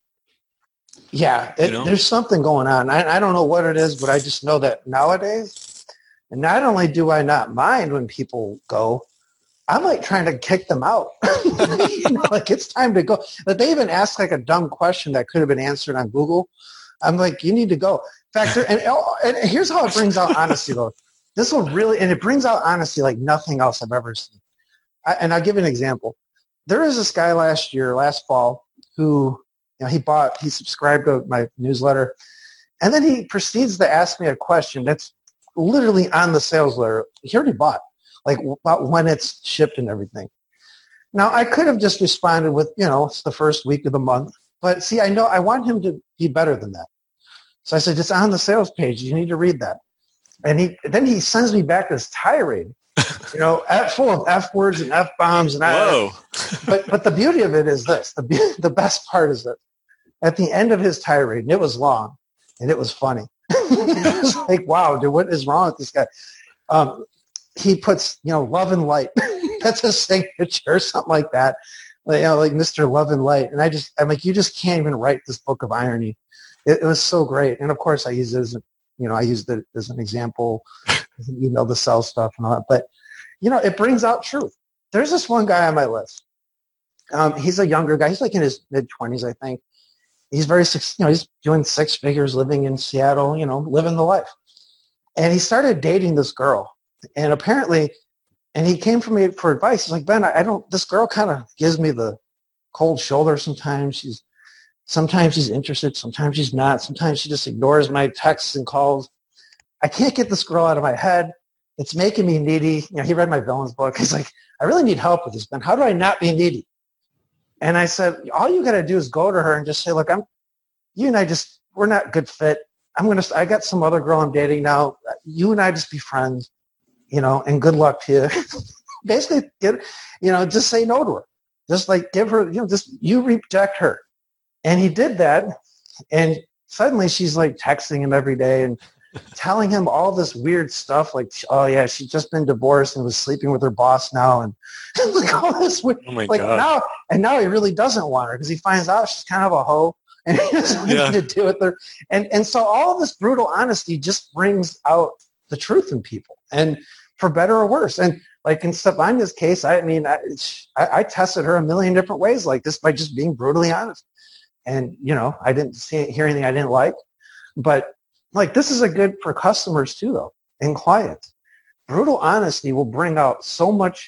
[SPEAKER 2] Yeah, it, you know? There's something going on. I, I don't know what it is, but I just know that nowadays, and not only do I not mind when people go, I'm like trying to kick them out. You know, like it's time to go. But they even ask like a dumb question that could have been answered on Google. I'm like, you need to go. In fact, and, and here's how it brings out honesty, though. This will really, and it brings out honesty like nothing else I've ever seen. I, and I'll give you an example. There was this guy last year, last fall, who, you know, he bought, he subscribed to my newsletter, and then he proceeds to ask me a question that's literally on the sales letter. He already bought, like about when it's shipped and everything. Now, I could have just responded with, you know, it's the first week of the month. But see, I know I want him to be better than that. So I said, it's on the sales page. You need to read that. And he then he sends me back this tirade, you know, F, full of F words and F bombs. And
[SPEAKER 1] Whoa.
[SPEAKER 2] I, but but the beauty of it is this. The the best part is that at the end of his tirade, and it was long, and it was funny. It was like, wow, dude, what is wrong with this guy? Um, he puts, you know, love and light. That's a signature or something like that. Like, you know, like Mister Love and Light. And I just, I'm like, you just can't even write this book of irony. It, it was so great. And of course I used it as, a, you know, I used it as an example, you know, the sell stuff and all that. But, you know, it brings out truth. There's this one guy on my list. Um, he's a younger guy. He's like in his mid twenties, I think. He's very, you know, he's doing six figures, living in Seattle, you know, living the life. And he started dating this girl. And apparently, and he came for me for advice. He's like, Ben, I, I don't, this girl kind of gives me the cold shoulder sometimes. She's, sometimes she's interested. Sometimes she's not. Sometimes she just ignores my texts and calls. I can't get this girl out of my head. It's making me needy. You know, he read my villains book. He's like, I really need help with this, Ben. How do I not be needy? And I said, all you got to do is go to her and just say, look, I'm, you and I just, we're not good fit. I'm going to, I got some other girl I'm dating now. You and I just be friends, you know, and good luck to you. Basically, get, you know, just say no to her. Just like give her, you know, just, you reject her. And he did that. And suddenly she's like texting him every day and telling him all this weird stuff like, oh yeah, she's just been divorced and was sleeping with her boss now. And like all this weird,
[SPEAKER 1] Oh my
[SPEAKER 2] like
[SPEAKER 1] God.
[SPEAKER 2] now, and now he really doesn't want her because he finds out she's kind of a hoe and he doesn't want
[SPEAKER 1] Yeah.
[SPEAKER 2] to do with her. And, and so all of this brutal honesty just brings out the truth in people, and for better or worse. And like in Stefania's case, I mean, I, I, I tested her a million different ways like this by just being brutally honest. And, you know, I didn't see, hear anything I didn't like, but like, this is a good for customers too, though, and clients. Brutal honesty will bring out so much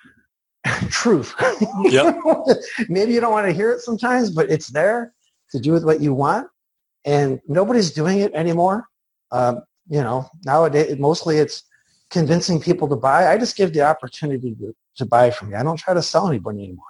[SPEAKER 2] truth.
[SPEAKER 1] Yep.
[SPEAKER 2] Maybe you don't want to hear it sometimes, but it's there to do with what you want. And nobody's doing it anymore. Um, you know, nowadays, mostly it's convincing people to buy. I just give the opportunity to, to buy from you. I don't try to sell anybody anymore.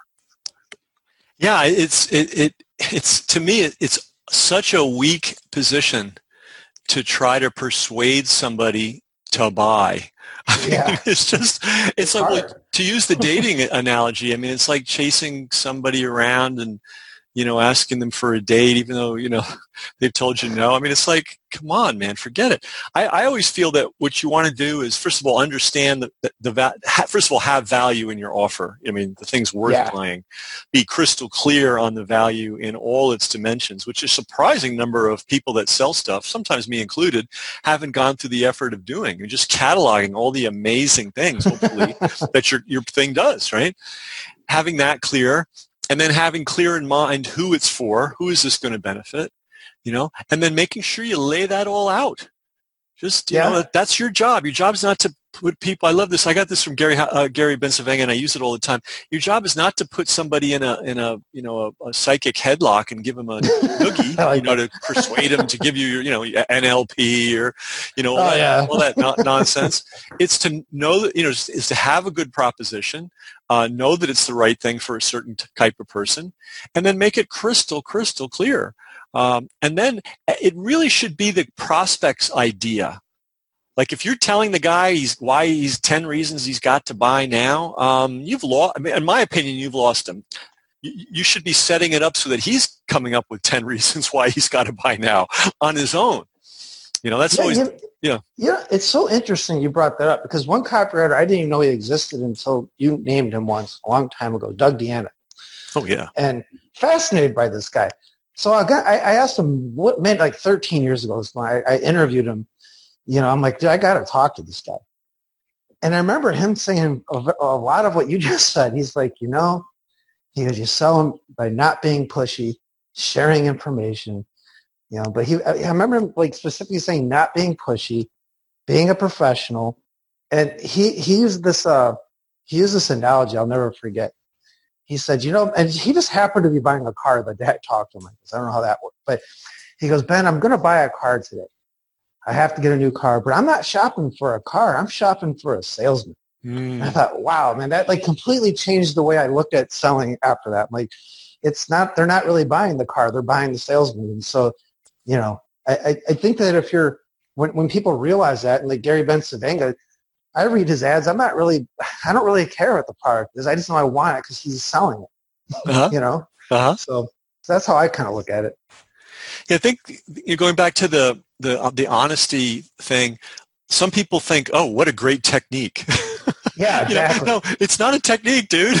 [SPEAKER 1] Yeah, it's it, it it's to me it, it's such a weak position to try to persuade somebody to buy. I mean,
[SPEAKER 2] Yeah.
[SPEAKER 1] it's just it's,
[SPEAKER 2] It's
[SPEAKER 1] like,
[SPEAKER 2] hard.
[SPEAKER 1] like to use the dating analogy. I mean, it's like chasing somebody around and, you know, asking them for a date, even though, you know, they've told you no. I mean, it's like, come on, man, forget it. I, I always feel that what you want to do is, first of all, understand the, the, the va- first of all, have value in your offer. I mean, the thing's worth
[SPEAKER 2] Yeah.
[SPEAKER 1] buying. Be crystal clear on the value in all its dimensions, which a surprising number of people that sell stuff, sometimes me included, haven't gone through the effort of doing. You're just cataloging all the amazing things, hopefully, that your, your thing does, right? Having that clear. And then having clear in mind who it's for, who is this going to benefit, you know, and then making sure you lay that all out. Just, you
[SPEAKER 2] Yeah.
[SPEAKER 1] know, that's your job. Your job is not to put people, I love this. I got this from Gary, uh, Gary Bencivenga, and I use it all the time. Your job is not to put somebody in a, in a, you know, a, a psychic headlock and give them a noogie,
[SPEAKER 2] I like
[SPEAKER 1] you know, to persuade them to give you your, you know, N L P or, you know, all
[SPEAKER 2] Oh,
[SPEAKER 1] that,
[SPEAKER 2] yeah.
[SPEAKER 1] all that no- nonsense. It's to know that, you know, is, is to have a good proposition, uh, know that it's the right thing for a certain type of person, and then make it crystal, crystal clear. Um, and then it really should be the prospect's idea. Like if you're telling the guy he's why he's ten reasons he's got to buy now, um, you've lost. I mean, in my opinion, you've lost him. You, you should be setting it up so that he's coming up with ten reasons why he's got to buy now on his own. You know, that's
[SPEAKER 2] Yeah,
[SPEAKER 1] always
[SPEAKER 2] you,
[SPEAKER 1] yeah.
[SPEAKER 2] Yeah, it's so interesting you brought that up because one copywriter, I didn't even know he existed until you named him once a long time ago, Doug Deanna.
[SPEAKER 1] Oh yeah,
[SPEAKER 2] and fascinated by this guy. So I got, I, I asked him what meant like thirteen years ago. So I, I interviewed him. You know, I'm like, dude, I got to talk to this guy. And I remember him saying a, a lot of what you just said. He's like, you know, he goes, you sell them by not being pushy, sharing information. You know, but he, I remember him like specifically saying not being pushy, being a professional, and he he used this uh he used this analogy I'll never forget. He said, you know, and he just happened to be buying a car. The dad talked to him like this. I don't know how that worked, but he goes, Ben, I'm going to buy a car today. I have to get a new car, but I'm not shopping for a car. I'm shopping for a salesman.
[SPEAKER 1] mm.
[SPEAKER 2] I thought, wow, man, that like completely changed the way I looked at selling after that. I'm like, it's not, they're not really buying the car. They're buying the salesman. And so, you know, I, I think that if you're, when, when people realize that, and like Gary Bencivenga, I read his ads. I'm not really, I don't really care what the product is. I just know I want it because he's selling it,
[SPEAKER 1] Uh-huh.
[SPEAKER 2] you know?
[SPEAKER 1] Uh-huh.
[SPEAKER 2] So, so that's how I kind of look at it.
[SPEAKER 1] Yeah, I think you're going back to the the uh, the honesty thing. Some people think, "Oh, what a great technique."
[SPEAKER 2] Yeah, exactly.
[SPEAKER 1] You know, no, it's not a technique, dude.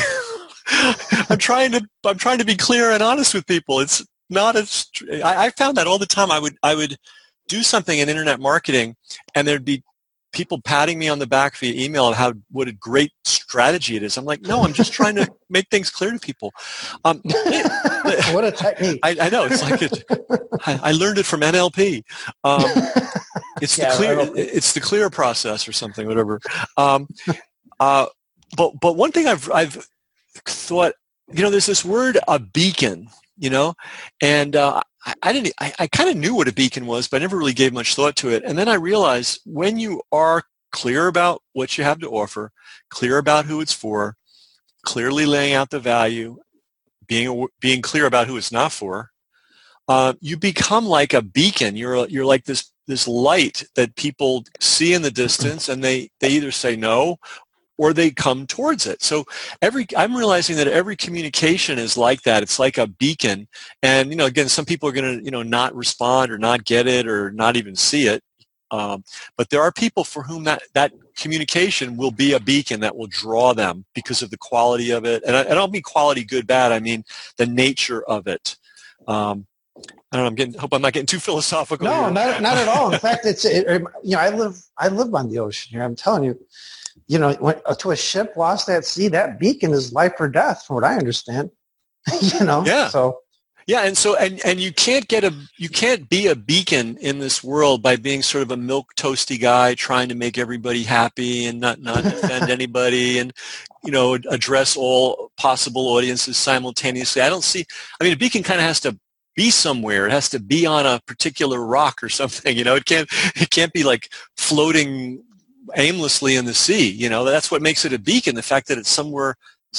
[SPEAKER 1] I'm trying to I'm trying to be clear and honest with people. It's not as I, I found that all the time. I would I would do something in internet marketing, and there'd be people patting me on the back via email of how what a great strategy it is. I'm like, no, I'm just trying to make things clear to people. Um,
[SPEAKER 2] What a technique.
[SPEAKER 1] I, I know. It's like it, I, I learned it from N L P. Um, it's
[SPEAKER 2] Yeah,
[SPEAKER 1] the clear.
[SPEAKER 2] N L P.
[SPEAKER 1] It's the clear process or something, whatever. Um, uh, but but one thing I've I've thought, you know, there's this word a beacon, you know, and uh, I, I didn't. I, I kind of knew what a beacon was, but I never really gave much thought to it. And then I realized when you are clear about what you have to offer, clear about who it's for, clearly laying out the value, being being clear about who it's not for, uh, you become like a beacon. You're you're like this this light that people see in the distance, and they they either say no or they come towards it. So every I'm realizing that every communication is like that. It's like a beacon, and you know, again, some people are going to you know not respond or not get it or not even see it. Um, but there are people for whom that, that communication will be a beacon that will draw them because of the quality of it. And I, I don't mean quality good, bad. I mean the nature of it. Um, I don't know. I'm getting. Hope I'm not getting too philosophical.
[SPEAKER 2] No,
[SPEAKER 1] here.
[SPEAKER 2] not not at all. In fact, it's it, you know I live I live on the ocean here. I'm telling you, you know, when, to a ship lost at sea, that beacon is life or death, from what I understand. you know.
[SPEAKER 1] Yeah.
[SPEAKER 2] So.
[SPEAKER 1] Yeah, and so and, and you can't get a you can't be a beacon in this world by being sort of a milk toasty guy trying to make everybody happy and not not offend anybody and you know address all possible audiences simultaneously. I don't see. I mean, a beacon kind of has to be somewhere. It has to be on a particular rock or something. You know, it can't it can't be like floating aimlessly in the sea. You know, that's what makes it a beacon. The fact that it's somewhere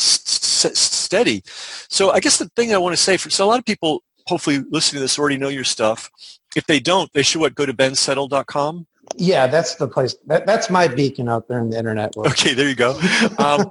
[SPEAKER 1] steady. So I guess the thing I want to say for so a lot of people hopefully listening to this already know your stuff. If they don't, they should what go to ben settle dot com.
[SPEAKER 2] Yeah, that's the place. That, that's my beacon out there in the internet world.
[SPEAKER 1] Okay, there you go. Um,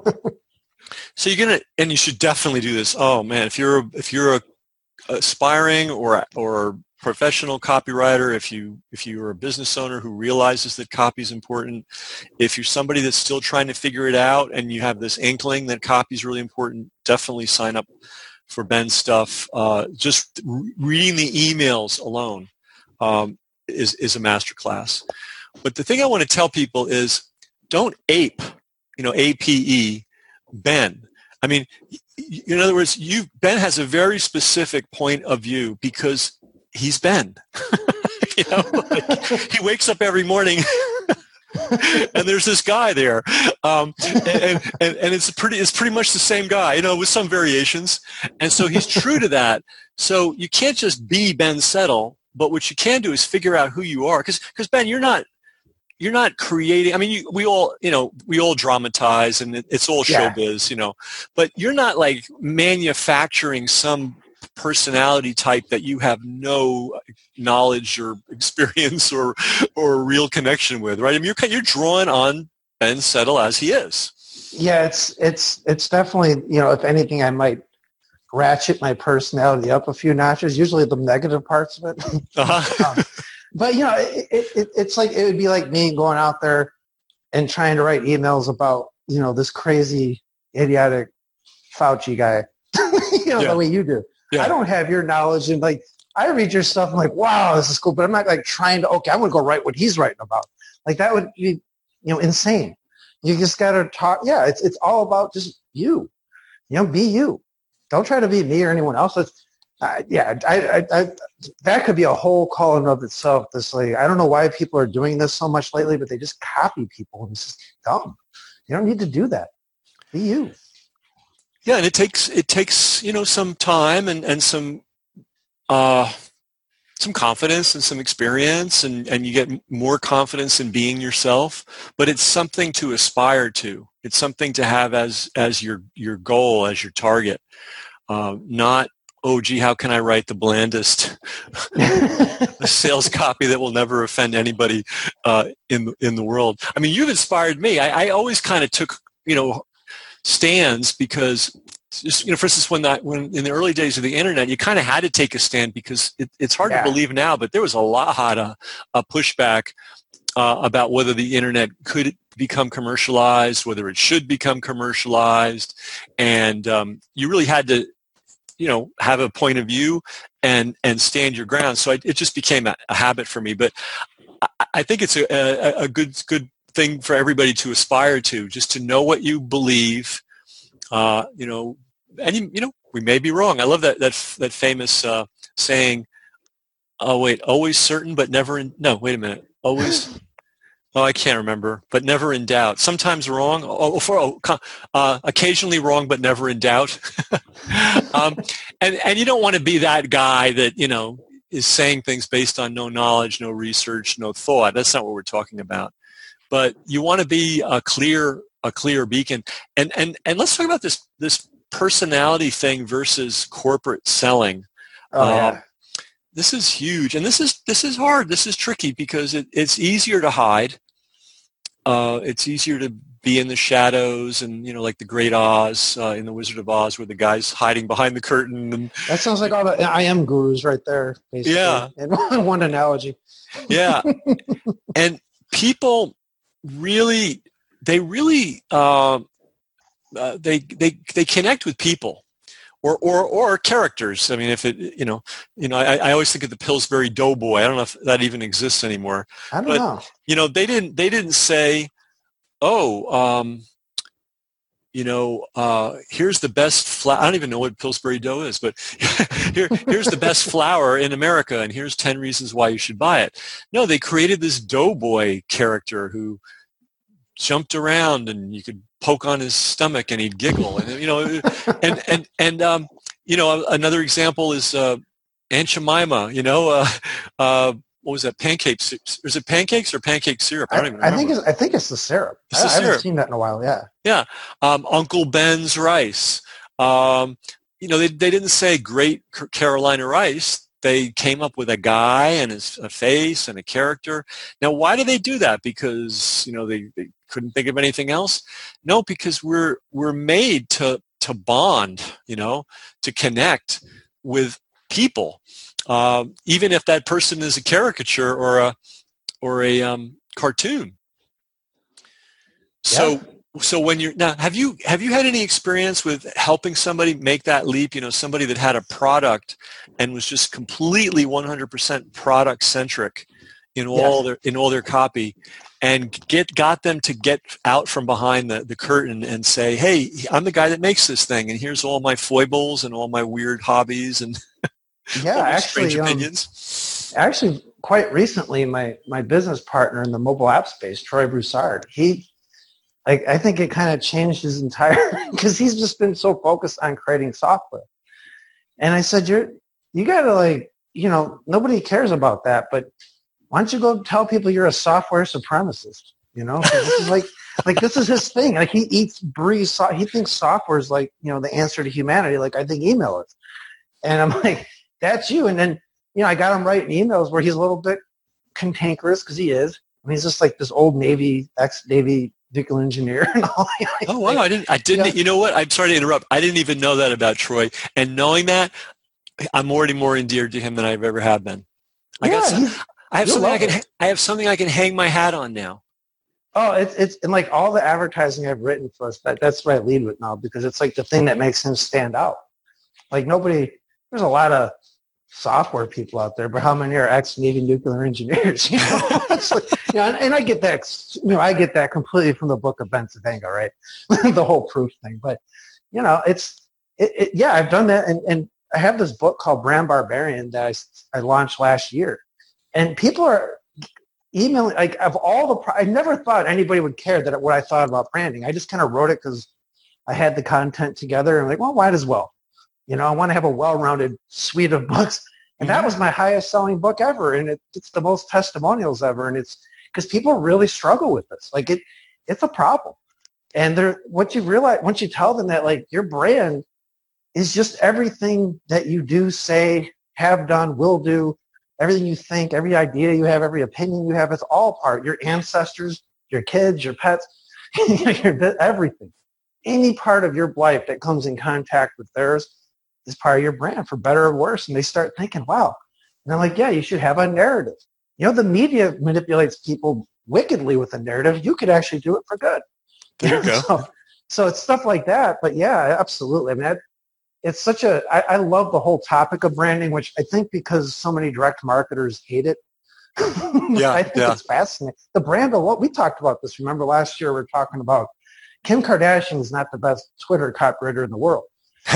[SPEAKER 1] so you're gonna and you should definitely do this. Oh man, if you're if you're a aspiring or or professional copywriter, if you if you're a business owner who realizes that copy is important, if you're somebody that's still trying to figure it out and you have this inkling that copy is really important, definitely sign up for Ben's stuff. Uh, just re- reading the emails alone um, is is a masterclass. But the thing I want to tell people is don't ape, you know, A P E, Ben. I mean, in other words, you Ben has a very specific point of view because he's Ben. you know, like, he wakes up every morning and there's this guy there. Um, and, and, and it's pretty, it's pretty much the same guy, you know, with some variations. And so he's true to that. So you can't just be Ben Settle, but what you can do is figure out who you are. Because, because Ben, you're not, you're not creating, I mean, you, we all, you know, we all dramatize and it, it's all
[SPEAKER 2] Yeah.
[SPEAKER 1] showbiz, you know, but you're not like manufacturing some personality type that you have no knowledge or experience or or real connection with, right? I mean, you're you're drawing on Ben Settle as he is.
[SPEAKER 2] Yeah, it's it's it's definitely, you know, if anything, I might ratchet my personality up a few notches. Usually the negative parts of it.
[SPEAKER 1] Uh-huh.
[SPEAKER 2] um, but you know, it, it, it's like it would be like me going out there and trying to write emails about you know this crazy idiotic Fauci guy. you know,
[SPEAKER 1] Yeah.
[SPEAKER 2] the way you do.
[SPEAKER 1] Yeah.
[SPEAKER 2] I don't have your knowledge, and like I read your stuff. I'm like, wow, this is cool. But I'm not like trying to. Okay, I'm going to go write what he's writing about. Like that would be, you know, insane. You just got to talk. Yeah, it's it's all about just you. You know, be you. Don't try to be me or anyone else. It's, uh, yeah, I, I, I, that could be a whole call in of itself. This like, I don't know why people are doing this so much lately, but they just copy people, and it's just dumb. You don't need to do that. Be you.
[SPEAKER 1] Yeah, and it takes it takes you know some time and and some uh, some confidence and some experience, and and you get more confidence in being yourself. But it's something to aspire to. It's something to have as as your your goal, as your target. Uh, not oh gee, how can I write the blandest sales copy that will never offend anybody uh, in in the world? I mean, you've inspired me. I, I always kind of took you know. stands because just, you know, for instance, when that when in the early days of the internet, you kind of had to take a stand because it, it's hard
[SPEAKER 2] Yeah.
[SPEAKER 1] to believe now, but there was a lot of a pushback uh, about whether the internet could become commercialized, whether it should become commercialized, and um, you really had to, you know, have a point of view and and stand your ground. So I, it just became a, a habit for me. But I, I think it's a, a, a good good. thing for everybody to aspire to, just to know what you believe, uh, you know, and you, you know, we may be wrong. I love that that that famous uh, saying. Oh wait, always certain but never in. No, wait a minute. Always. Oh, I can't remember, but never in doubt. Sometimes wrong. Oh, for oh, uh, occasionally wrong, but never in doubt. um, and and you don't want to be that guy that you know is saying things based on no knowledge, no research, no thought. That's not what we're talking about. but you want to be a clear a clear beacon. And and and let's talk about this this personality thing versus corporate selling.
[SPEAKER 2] Oh, yeah.
[SPEAKER 1] Um, this is huge, and this is this is hard. This is tricky because it, it's easier to hide. Uh, it's easier to be in the shadows, and you know, like the Great Oz uh, in the Wizard of Oz, where the guy's hiding behind the curtain. And
[SPEAKER 2] that sounds like all the I am gurus right there. Basically.
[SPEAKER 1] Yeah,
[SPEAKER 2] in one analogy.
[SPEAKER 1] Yeah, and people really, they really, uh, uh, they they they connect with people, or or or characters. I mean, if it, you know, you know, I, I always think of the Pillsbury Doughboy. I don't know if that even exists anymore.
[SPEAKER 2] I don't
[SPEAKER 1] but,
[SPEAKER 2] know.
[SPEAKER 1] You know, they didn't they didn't say, oh, um, you know, uh, here's the best flour. I don't even know what Pillsbury dough is, but here, here's the best flour in America, and here's ten reasons why you should buy it. No, they created this doughboy character who jumped around, and you could poke on his stomach, and he'd giggle, and you know, and and and um, you know, another example is uh, Aunt Jemima. You know, uh, uh, what was that? Pancakes? Is it pancakes or pancake syrup? I don't even remember.
[SPEAKER 2] I think it's, I think it's the syrup.
[SPEAKER 1] It's
[SPEAKER 2] I,
[SPEAKER 1] the
[SPEAKER 2] I haven't
[SPEAKER 1] syrup.
[SPEAKER 2] seen that in a while. Yeah.
[SPEAKER 1] Yeah. Um, Uncle Ben's rice. Um, you know, they they didn't say Great Carolina Rice. They came up with a guy and his, a face and a character. Now, why did they do that? Because, you know, they, they couldn't think of anything else? No, because we're we're made to to bond, you know, to connect with people. Um, even if that person is a caricature or a or a um, cartoon. So, yeah. so when you're now, have you have you had any experience with helping somebody make that leap? You know, somebody that had a product and was just completely one hundred percent product centric in all yes. their in all their copy, and get got them to get out from behind the, the curtain and say, "Hey, I'm the guy that makes this thing, and here's all my foibles and all my weird hobbies and."
[SPEAKER 2] Yeah, actually, um, actually, quite recently, my my business partner in the mobile app space, Troy Broussard, he, like, I think it kind of changed his entire because he's just been so focused on creating software. And I said, "You're you got to like, you know, nobody cares about that, but why don't you go tell people you're a software supremacist? You know, this is like like this is his thing. Like he eats, breathes, so, he thinks software is like you know the answer to humanity. Like I think email is, and I'm like." That's you. And then, you know, I got him writing emails where he's a little bit cantankerous because he is. I mean, he's just like this old Navy, ex-Navy nuclear engineer. And all.
[SPEAKER 1] Oh, wow. I didn't, I didn't, you know, you know what? I'm sorry to interrupt. I didn't even know that about Troy. And knowing that, I'm already more endeared to him than I've ever have been. I
[SPEAKER 2] yeah,
[SPEAKER 1] got some, I have something I can,
[SPEAKER 2] it.
[SPEAKER 1] I have something I can hang my hat on now.
[SPEAKER 2] Oh, it's, it's, and like all the advertising I've written for us, that, that's what I lead with now because it's like the thing that makes him stand out. Like nobody, there's a lot of software people out there, but how many are ex-Navy nuclear engineers? You know, it's like, you know and, and I get that. You know, I get that completely from the book of Ben Savanga, right? The whole proof thing. But you know, it's it, it, yeah, I've done that, and and I have this book called Brand Barbarian that I I launched last year, and people are emailing like of all the. I never thought anybody would care that what I thought about branding. I just kind of wrote it because I had the content together, and I'm like, well, might as well. You know, I want to have a well-rounded suite of books. And that was my highest selling book ever. And it, it's the most testimonials ever. And it's because people really struggle with this. Like it, it's a problem. And they're, what you realize, once you tell them that like your brand is just everything that you do, say, have done, will do, everything you think, every idea you have, every opinion you have, it's all part. Your ancestors, your kids, your pets, your, everything. Any part of your life that comes in contact with theirs is part of your brand, for better or worse. And they start thinking, wow. And I'm like, yeah, you should have a narrative. You know, the media manipulates people wickedly with a narrative. You could actually do it for good.
[SPEAKER 1] There you go.
[SPEAKER 2] So, so it's stuff like that. But yeah, absolutely. I mean, that, it's such a, I, I love the whole topic of branding, which I think because so many direct marketers hate it.
[SPEAKER 1] Yeah,
[SPEAKER 2] I think
[SPEAKER 1] yeah.
[SPEAKER 2] it's fascinating. The brand of what we talked about this. Remember last year we were talking about Kim Kardashian is not the best Twitter copywriter in the world.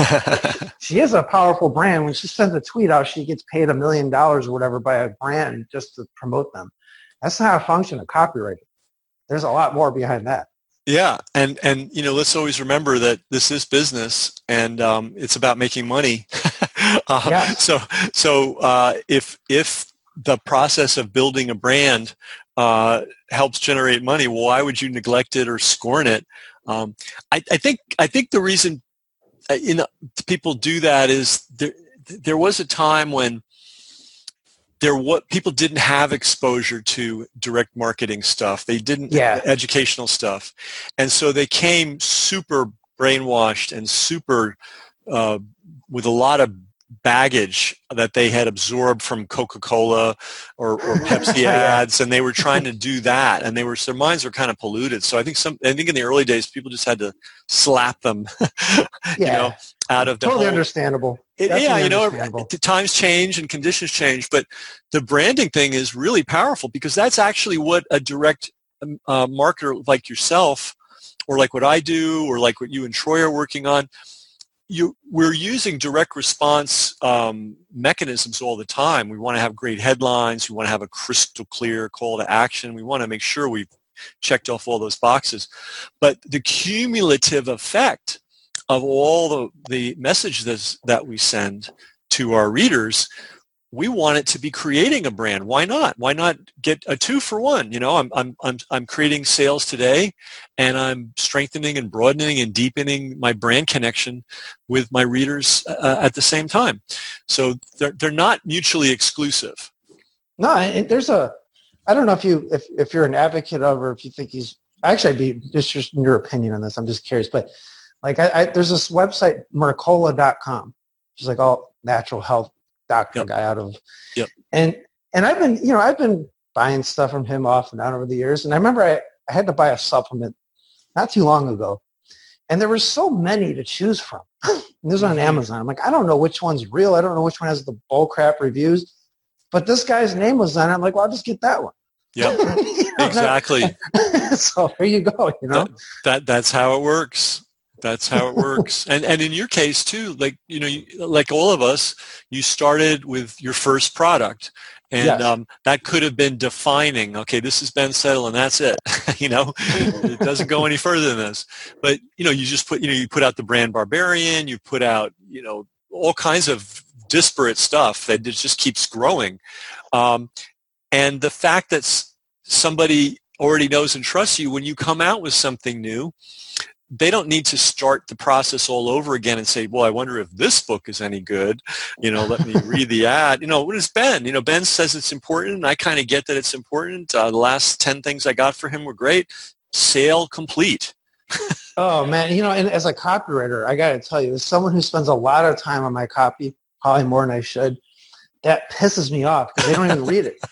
[SPEAKER 2] She is a powerful brand. When she sends a tweet out, she gets paid a million dollars or whatever by a brand just to promote them. That's not a function of copywriting. There's a lot more behind that.
[SPEAKER 1] Yeah, and and you know, let's always remember that this is business, and um, it's about making money. uh,
[SPEAKER 2] yeah.
[SPEAKER 1] So so uh, if if the process of building a brand uh, helps generate money, why would you neglect it or scorn it? Um, I, I think I think the reason uh, you know people do that is there there was a time when there what people didn't have exposure to direct marketing stuff. They didn't
[SPEAKER 2] Yeah.
[SPEAKER 1] educational stuff, and so they came super brainwashed and super uh, with a lot of baggage that they had absorbed from Coca-Cola or, or Pepsi ads, and they were trying to do that, and they were their minds were kind of polluted. So I think some I think in the early days people just had to slap them,
[SPEAKER 2] Yeah.
[SPEAKER 1] you know, out of the
[SPEAKER 2] Totally
[SPEAKER 1] whole,
[SPEAKER 2] understandable.
[SPEAKER 1] it, yeah, you know,
[SPEAKER 2] understandable.
[SPEAKER 1] times change and conditions change, but the branding thing is really powerful because that's actually what a direct uh, marketer like yourself, or like what I do, or like what you and Troy are working on. You, we're using direct response um, mechanisms all the time. We want to have great headlines. We want to have a crystal clear call to action. We want to make sure we've checked off all those boxes. But the cumulative effect of all the, the messages that we send to our readers, we want it to be creating a brand. Why not? Why not get a two for one? You know, I'm I'm I'm I'm creating sales today, and I'm strengthening and broadening and deepening my brand connection with my readers uh, at the same time. So they're they're not mutually exclusive.
[SPEAKER 2] No, and there's a. I don't know if you if if you're an advocate of, or if you think he's actually. I'd be just just your opinion on this. I'm just curious, but like I, I there's this website Mercola dot com, which is like all natural health doctor
[SPEAKER 1] Yep.
[SPEAKER 2] guy out of,
[SPEAKER 1] yep.
[SPEAKER 2] and and I've been you know I've been buying stuff from him off and on over the years, and I remember I, I had to buy a supplement not too long ago, and there were so many to choose from. And this was on Amazon. I'm like, I don't know which one's real. I don't know which one has the bull crap reviews, but this guy's name was on it. I'm like, well, I'll just get that one.
[SPEAKER 1] Yeah, you know, exactly.
[SPEAKER 2] So there you go. You know
[SPEAKER 1] that, that that's how it works. That's how it works. And and in your case too, like, you know, you, like all of us, you started with your first product. And
[SPEAKER 2] yes.
[SPEAKER 1] um, that could have been defining, okay, this is Ben Settle and that's it. You know, it doesn't go any further than this. But, you know, you just put, you know, you put out the brand Barbarian, you put out, you know, all kinds of disparate stuff that just keeps growing. Um, and the fact that somebody already knows and trusts you, when you come out with something new, they don't need to start the process all over again and say, well, I wonder if this book is any good. You know, let me read the ad. You know, what is Ben? You know, Ben says it's important, and I kind of get that it's important. Uh, the last ten things I got for him were great. Sale complete.
[SPEAKER 2] Oh, man. You know, and as a copywriter, I got to tell you, as someone who spends a lot of time on my copy, probably more than I should, that pisses me off because they don't even read it.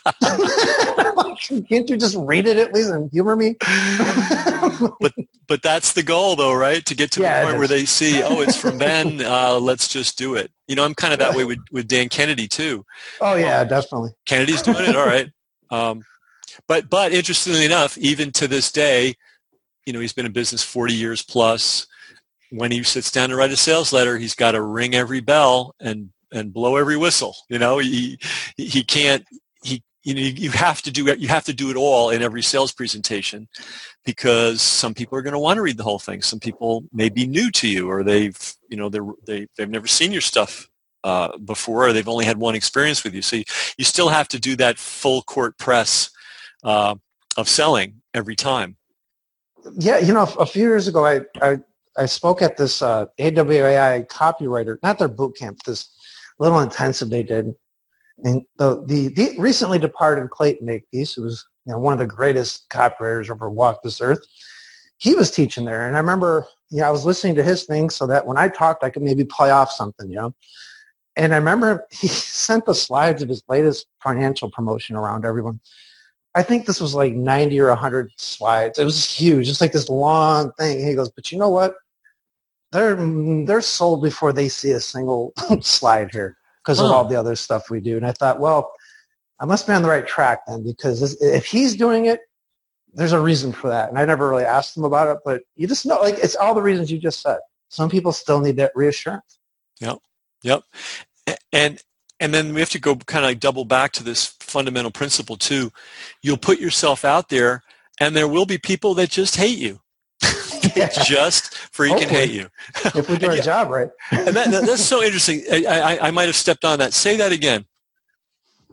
[SPEAKER 2] Can't you just read it at least and humor me?
[SPEAKER 1] but but that's the goal, though, right? To get to
[SPEAKER 2] yeah,
[SPEAKER 1] the point where they see, oh, it's from Ben. Uh, let's just do it. You know, I'm kind of that way with, with Dan Kennedy too.
[SPEAKER 2] Oh yeah,
[SPEAKER 1] um,
[SPEAKER 2] definitely.
[SPEAKER 1] Kennedy's doing it. All right. Um, but but interestingly enough, even to this day, you know, he's been in business forty years plus. When he sits down to write a sales letter, he's got to ring every bell and and blow every whistle. You know, he he can't. He you know you have to do it. You have to do it all in every sales presentation, because some people are going to want to read the whole thing. Some people may be new to you, or they've you know they're they they've never seen your stuff uh, before, or they've only had one experience with you. So you, you still have to do that full court press uh, of selling every time.
[SPEAKER 2] Yeah, you know, a few years ago, I I, I spoke at this uh, A W A I copywriter, not their boot camp, this little intensive they did. And the, the, the recently departed Clayton Makepeace, who was you know, one of the greatest copywriters ever walked this earth, he was teaching there. And I remember, you know, I was listening to his thing so that when I talked, I could maybe play off something, you know. And I remember he sent the slides of his latest financial promotion around everyone. I think this was like ninety or one hundred slides. It was huge, just like this long thing. And he goes, but you know what? They're, they're sold before they see a single slide here, because of all the other stuff we do. And I thought, well, I must be on the right track then, because if he's doing it, there's a reason for that. And I never really asked him about it, but you just know, like, it's all the reasons you just said. Some people still need that reassurance.
[SPEAKER 1] Yep. Yep. And, and then we have to go kind of like double back to this fundamental principle too. You'll put yourself out there, and there will be people that just hate you.
[SPEAKER 2] Yeah.
[SPEAKER 1] Just freaking
[SPEAKER 2] Hopefully.
[SPEAKER 1] hate you.
[SPEAKER 2] If we do our
[SPEAKER 1] yeah.
[SPEAKER 2] job right.
[SPEAKER 1] And that, that's so interesting. I, I, I might have stepped on that. Say that again.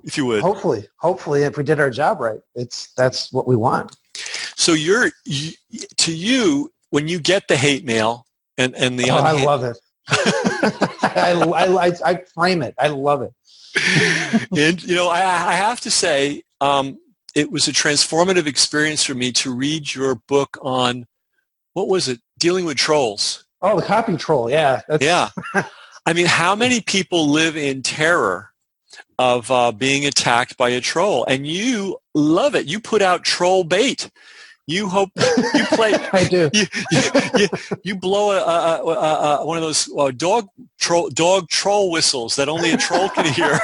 [SPEAKER 1] if you would.
[SPEAKER 2] Hopefully, hopefully, if we did our job right, it's that's what we want.
[SPEAKER 1] So you're you, to you when you get the hate mail and and the
[SPEAKER 2] oh,
[SPEAKER 1] unha-
[SPEAKER 2] I love it. I, I, I, I frame it. I love it.
[SPEAKER 1] And you know, I, I have to say, um, it was a transformative experience for me to read your book on what was it? Dealing with trolls.
[SPEAKER 2] Oh, the copy troll. Yeah. That's...
[SPEAKER 1] Yeah. I mean, how many people live in terror of uh, being attacked by a troll? And you love it. You put out troll bait. You hope you play.
[SPEAKER 2] I do.
[SPEAKER 1] You, you, you, you blow a, a, a, a, one of those uh, dog troll dog troll whistles that only a troll can hear.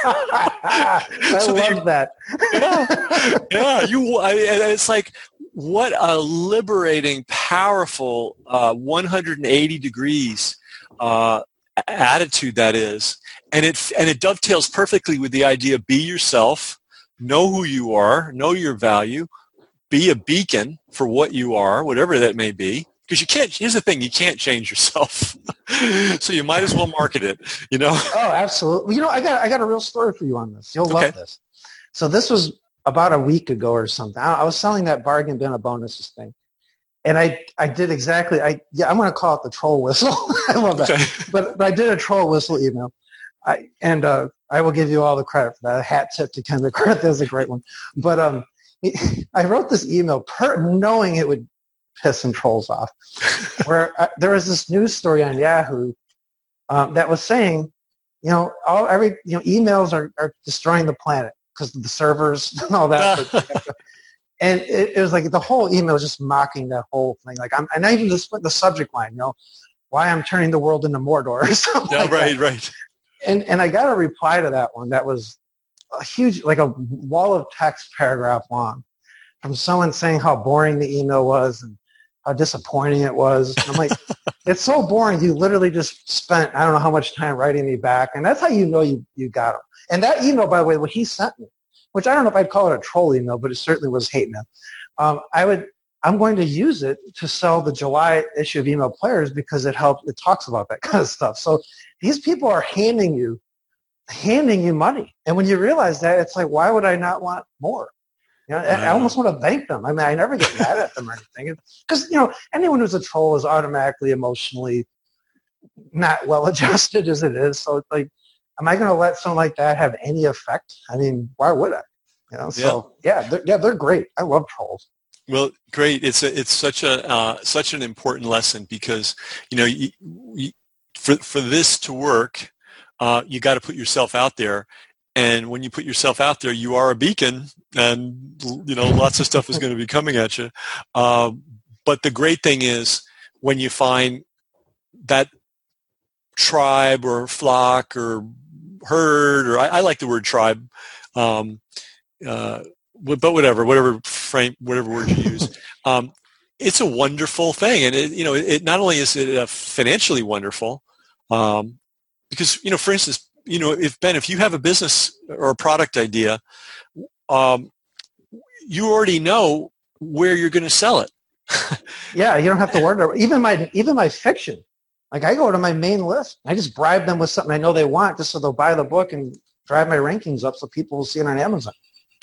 [SPEAKER 2] I
[SPEAKER 1] so
[SPEAKER 2] love
[SPEAKER 1] you,
[SPEAKER 2] that.
[SPEAKER 1] Yeah, yeah. You. I, and it's like what a liberating, powerful, uh, one hundred eighty degrees uh, attitude that is, and it and it dovetails perfectly with the idea: be yourself, know who you are, know your value. Be a beacon for what you are, whatever that may be. Because you can't, here's the thing, you can't change yourself. So you might as well market it, you know?
[SPEAKER 2] Oh, absolutely. You know, I got I got a real story for you on this. You'll
[SPEAKER 1] okay.
[SPEAKER 2] love this. So this was about a week ago or something. I, I was selling that bargain bin of bonuses thing. And I, I did exactly, I yeah, I'm going to call it the troll whistle. I love that. Okay. But, but I did a troll whistle email. I, and uh, I will give you all the credit for that. A hat tip to Ken McGrath. That was a great one. But um, I wrote this email per, knowing it would piss some trolls off. Where uh, there was this news story on Yahoo um, that was saying, you know, all every you know emails are, are destroying the planet because of the servers and all that. And it, it was like the whole email was just mocking that whole thing. Like I'm, and I even just put the subject line, you know, why I'm turning the world into Mordor or something.
[SPEAKER 1] Yeah,
[SPEAKER 2] like
[SPEAKER 1] right,
[SPEAKER 2] that.
[SPEAKER 1] right.
[SPEAKER 2] And and I got a reply to that one that was a huge, like a wall of text paragraph long from someone saying how boring the email was and how disappointing it was. And I'm like, it's so boring. You literally just spent, I don't know how much time writing me back. And that's how you know you, you got him. And that email, by the way, what he sent me, which I don't know if I'd call it a troll email, but it certainly was hate mail. Um, I would, I'm going to use it to sell the July issue of Email Players because it helps, it talks about that kind of stuff. So these people are handing you handing you money. And when you realize that, it's like, why would I not want more? You know, wow. I almost want to thank them. I mean, I never get mad at them or anything. Because, you know, anyone who's a troll is automatically emotionally not well-adjusted as it is. So it's like, am I going to let someone like that have any effect? I mean, why would I? You know, so yeah, yeah, they're, yeah, they're great. I love trolls.
[SPEAKER 1] Well, great. It's a, it's such a uh, such an important lesson because, you know, you, you, for for this to work, Uh, you got to put yourself out there. And when you put yourself out there, you are a beacon and, you know, lots of stuff is going to be coming at you. Uh, but the great thing is when you find that tribe or flock or herd, or I, I like the word tribe, um, uh, but whatever, whatever frame, whatever word you use, um, it's a wonderful thing. And, it, you know, it not only is it uh, financially wonderful, um, because, you know, for instance, you know, if Ben, if you have a business or a product idea, um, you already know where you're going to sell it.
[SPEAKER 2] Yeah, you don't have to worry about even my even my fiction. Like I go to my main list, I just bribe them with something I know they want, just so they'll buy the book and drive my rankings up, so people will see it on Amazon.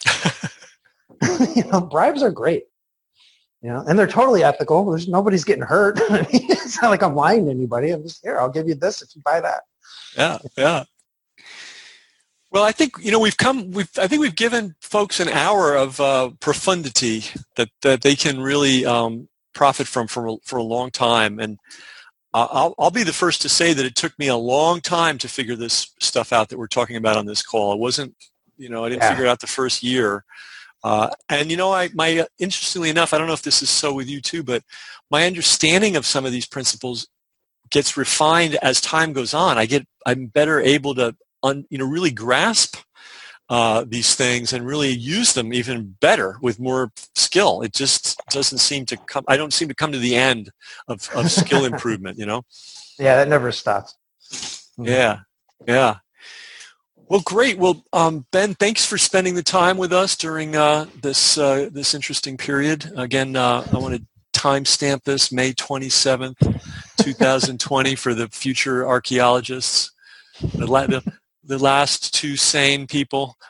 [SPEAKER 2] You know, bribes are great. You know, and they're totally ethical. There's nobody's getting hurt. I mean, it's not like I'm lying to anybody. I'm just here. I'll give you this if you buy that.
[SPEAKER 1] Yeah, yeah. Well, I think you know we've come. We've I think we've given folks an hour of uh, profundity that that they can really um, profit from for for a long time. And uh, I'll I'll be the first to say that it took me a long time to figure this stuff out that we're talking about on this call. It wasn't, you know, I didn't yeah. figure it out the first year. Uh, and you know, I my interestingly enough, I don't know if this is so with you too, but my understanding of some of these principles gets refined as time goes on. I get I'm better able to un, you know really grasp uh, these things and really use them even better with more skill. It just doesn't seem to come. I don't seem to come to the end of, of skill improvement. You know.
[SPEAKER 2] Yeah, that never stops.
[SPEAKER 1] Yeah, yeah. Well, great. Well, um, Ben, thanks for spending the time with us during uh, this uh, this interesting period. Again, uh, I want to timestamp this May twenty-seventh, twenty twenty for the future archaeologists, the, la- the, the last two sane people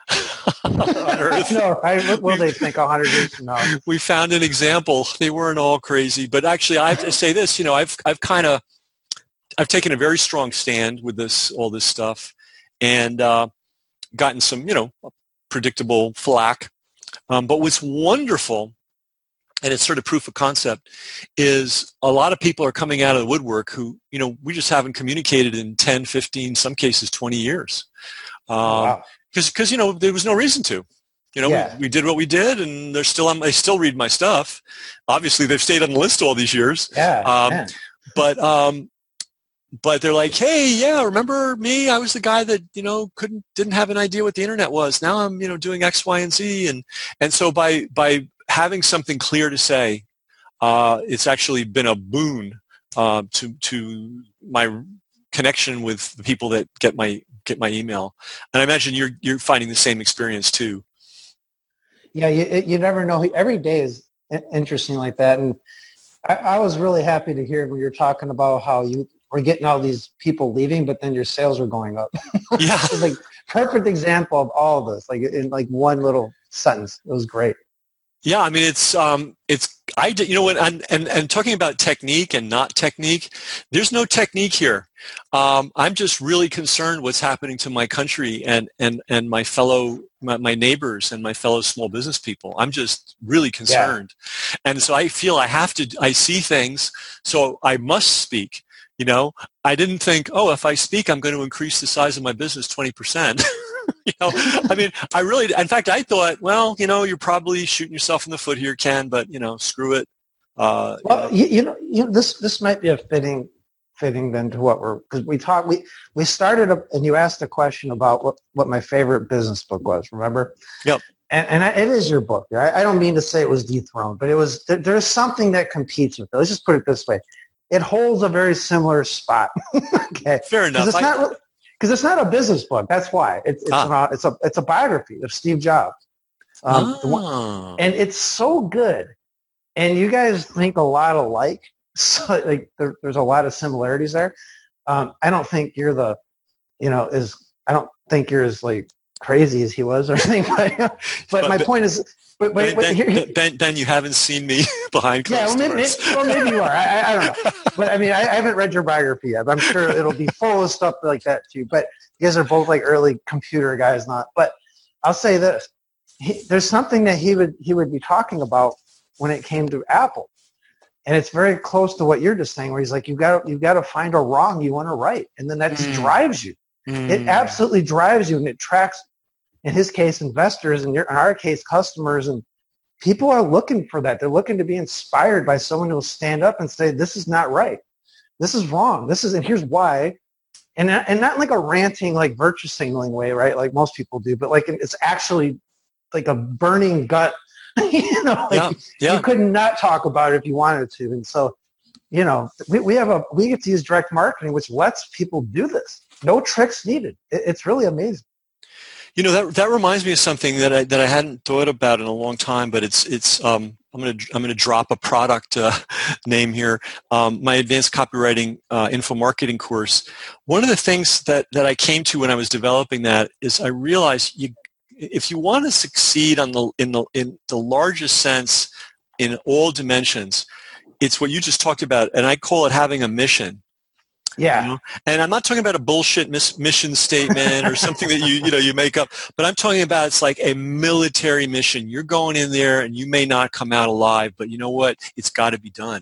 [SPEAKER 1] on Earth.
[SPEAKER 2] No, right? What will they think a hundred years from now?
[SPEAKER 1] We found an example. They weren't all crazy, but actually, I have to say this. You know, I've I've kind of I've taken a very strong stand with this all this stuff, and uh, gotten some you know predictable flack. Um, but what's wonderful, and it's sort of proof of concept, is a lot of people are coming out of the woodwork who you know we just haven't communicated in ten, fifteen, some cases twenty years. Um,
[SPEAKER 2] Wow.
[SPEAKER 1] Because, because you know, there was no reason to. You know,
[SPEAKER 2] Yeah.
[SPEAKER 1] we, we did what we did, and they're still on. They still read my stuff. Obviously, they've stayed on the list all these years.
[SPEAKER 2] Yeah.
[SPEAKER 1] Um,
[SPEAKER 2] man.
[SPEAKER 1] but um, but they're like, hey, yeah, remember me? I was the guy that you know couldn't didn't have an idea what the internet was. Now I'm you know doing X, Y, and Z, and and so by by having something clear to say, uh, it's actually been a boon uh, to to my connection with the people that get my get my email. And I imagine you're you're finding the same experience too.
[SPEAKER 2] Yeah, you, you never know. Every day is interesting like that. And I, I was really happy to hear when you're talking about how you were getting all these people leaving, but then your sales were going up.
[SPEAKER 1] Yeah.
[SPEAKER 2] Like perfect example of all of this, like in like one little sentence. It was great.
[SPEAKER 1] Yeah, I mean it's um it's I did you know what and, and and talking about technique and not technique, there's no technique here. Um, I'm just really concerned what's happening to my country and and and my fellow my, my neighbors and my fellow small business people. I'm just really concerned, yeah. And so I feel I have to. I see things, so I must speak. You know, I didn't think, oh, if I speak, I'm going to increase the size of my business twenty percent. You know, I mean, I really, in fact, I thought, well, you know, you're probably shooting yourself in the foot here, Ken, but, you know, screw it. Uh,
[SPEAKER 2] well, you know, you know, you know this, this might be a fitting, fitting then to what we're, because we talked, we, we started, a, and you asked a question about what, what my favorite business book was, remember?
[SPEAKER 1] Yep.
[SPEAKER 2] And, and I, it is your book. Right? I don't mean to say it was dethroned, but it was, there, there's something that competes with it. Let's just put it this way. It holds a very similar spot. Okay.
[SPEAKER 1] Fair enough.
[SPEAKER 2] It's
[SPEAKER 1] I,
[SPEAKER 2] not really, because it's not a business book. That's why it's it's, ah. an, it's a it's a biography of Steve Jobs, um,
[SPEAKER 1] oh.
[SPEAKER 2] one, and it's so good. And you guys think a lot alike, so like there, there's a lot of similarities there. Um, I don't think you're the, you know, is I don't think you're as like crazy as he was or anything. But, but, but my point is, but, but,
[SPEAKER 1] ben,
[SPEAKER 2] but here,
[SPEAKER 1] ben, ben, ben, you haven't seen me behind closed
[SPEAKER 2] yeah, well, maybe,
[SPEAKER 1] doors.
[SPEAKER 2] well, maybe you are. I, I, I don't know. But I mean, I, I haven't read your biography yet. But I'm sure it'll be full of stuff like that too. But you guys are both like early computer guys, not. But I'll say this: he, there's something that he would he would be talking about when it came to Apple, and it's very close to what you're just saying. Where he's like, you got you got to find a wrong you want to right, and then that just mm. drives you. Mm. It absolutely drives you, and it tracks. In his case, investors, and in our case, customers, and people are looking for that. They're looking to be inspired by someone who will stand up and say, this is not right. This is wrong. This is, and here's why. And, and not like a ranting, like virtue signaling way, right? Like most people do, but like it's actually like a burning gut. You know, like
[SPEAKER 1] yeah, yeah.
[SPEAKER 2] You could not talk about it if you wanted to. And so, you know, we, we have a, we get to use direct marketing, which lets people do this. No tricks needed. It, it's really amazing.
[SPEAKER 1] You know, that that reminds me of something that I that I hadn't thought about in a long time, but it's it's um, I'm gonna I'm gonna drop a product uh, name here. Um, my advanced copywriting uh, info marketing course. One of the things that, that I came to when I was developing that is I realized you if you want to succeed on the in the in the largest sense in all dimensions, it's what you just talked about, and I call it having a mission.
[SPEAKER 2] Yeah,
[SPEAKER 1] you know? And I'm not talking about a bullshit mis- mission statement or something that you you know you make up, but I'm talking about it's like a military mission. You're going in there, and you may not come out alive, but you know what? It's got to be done.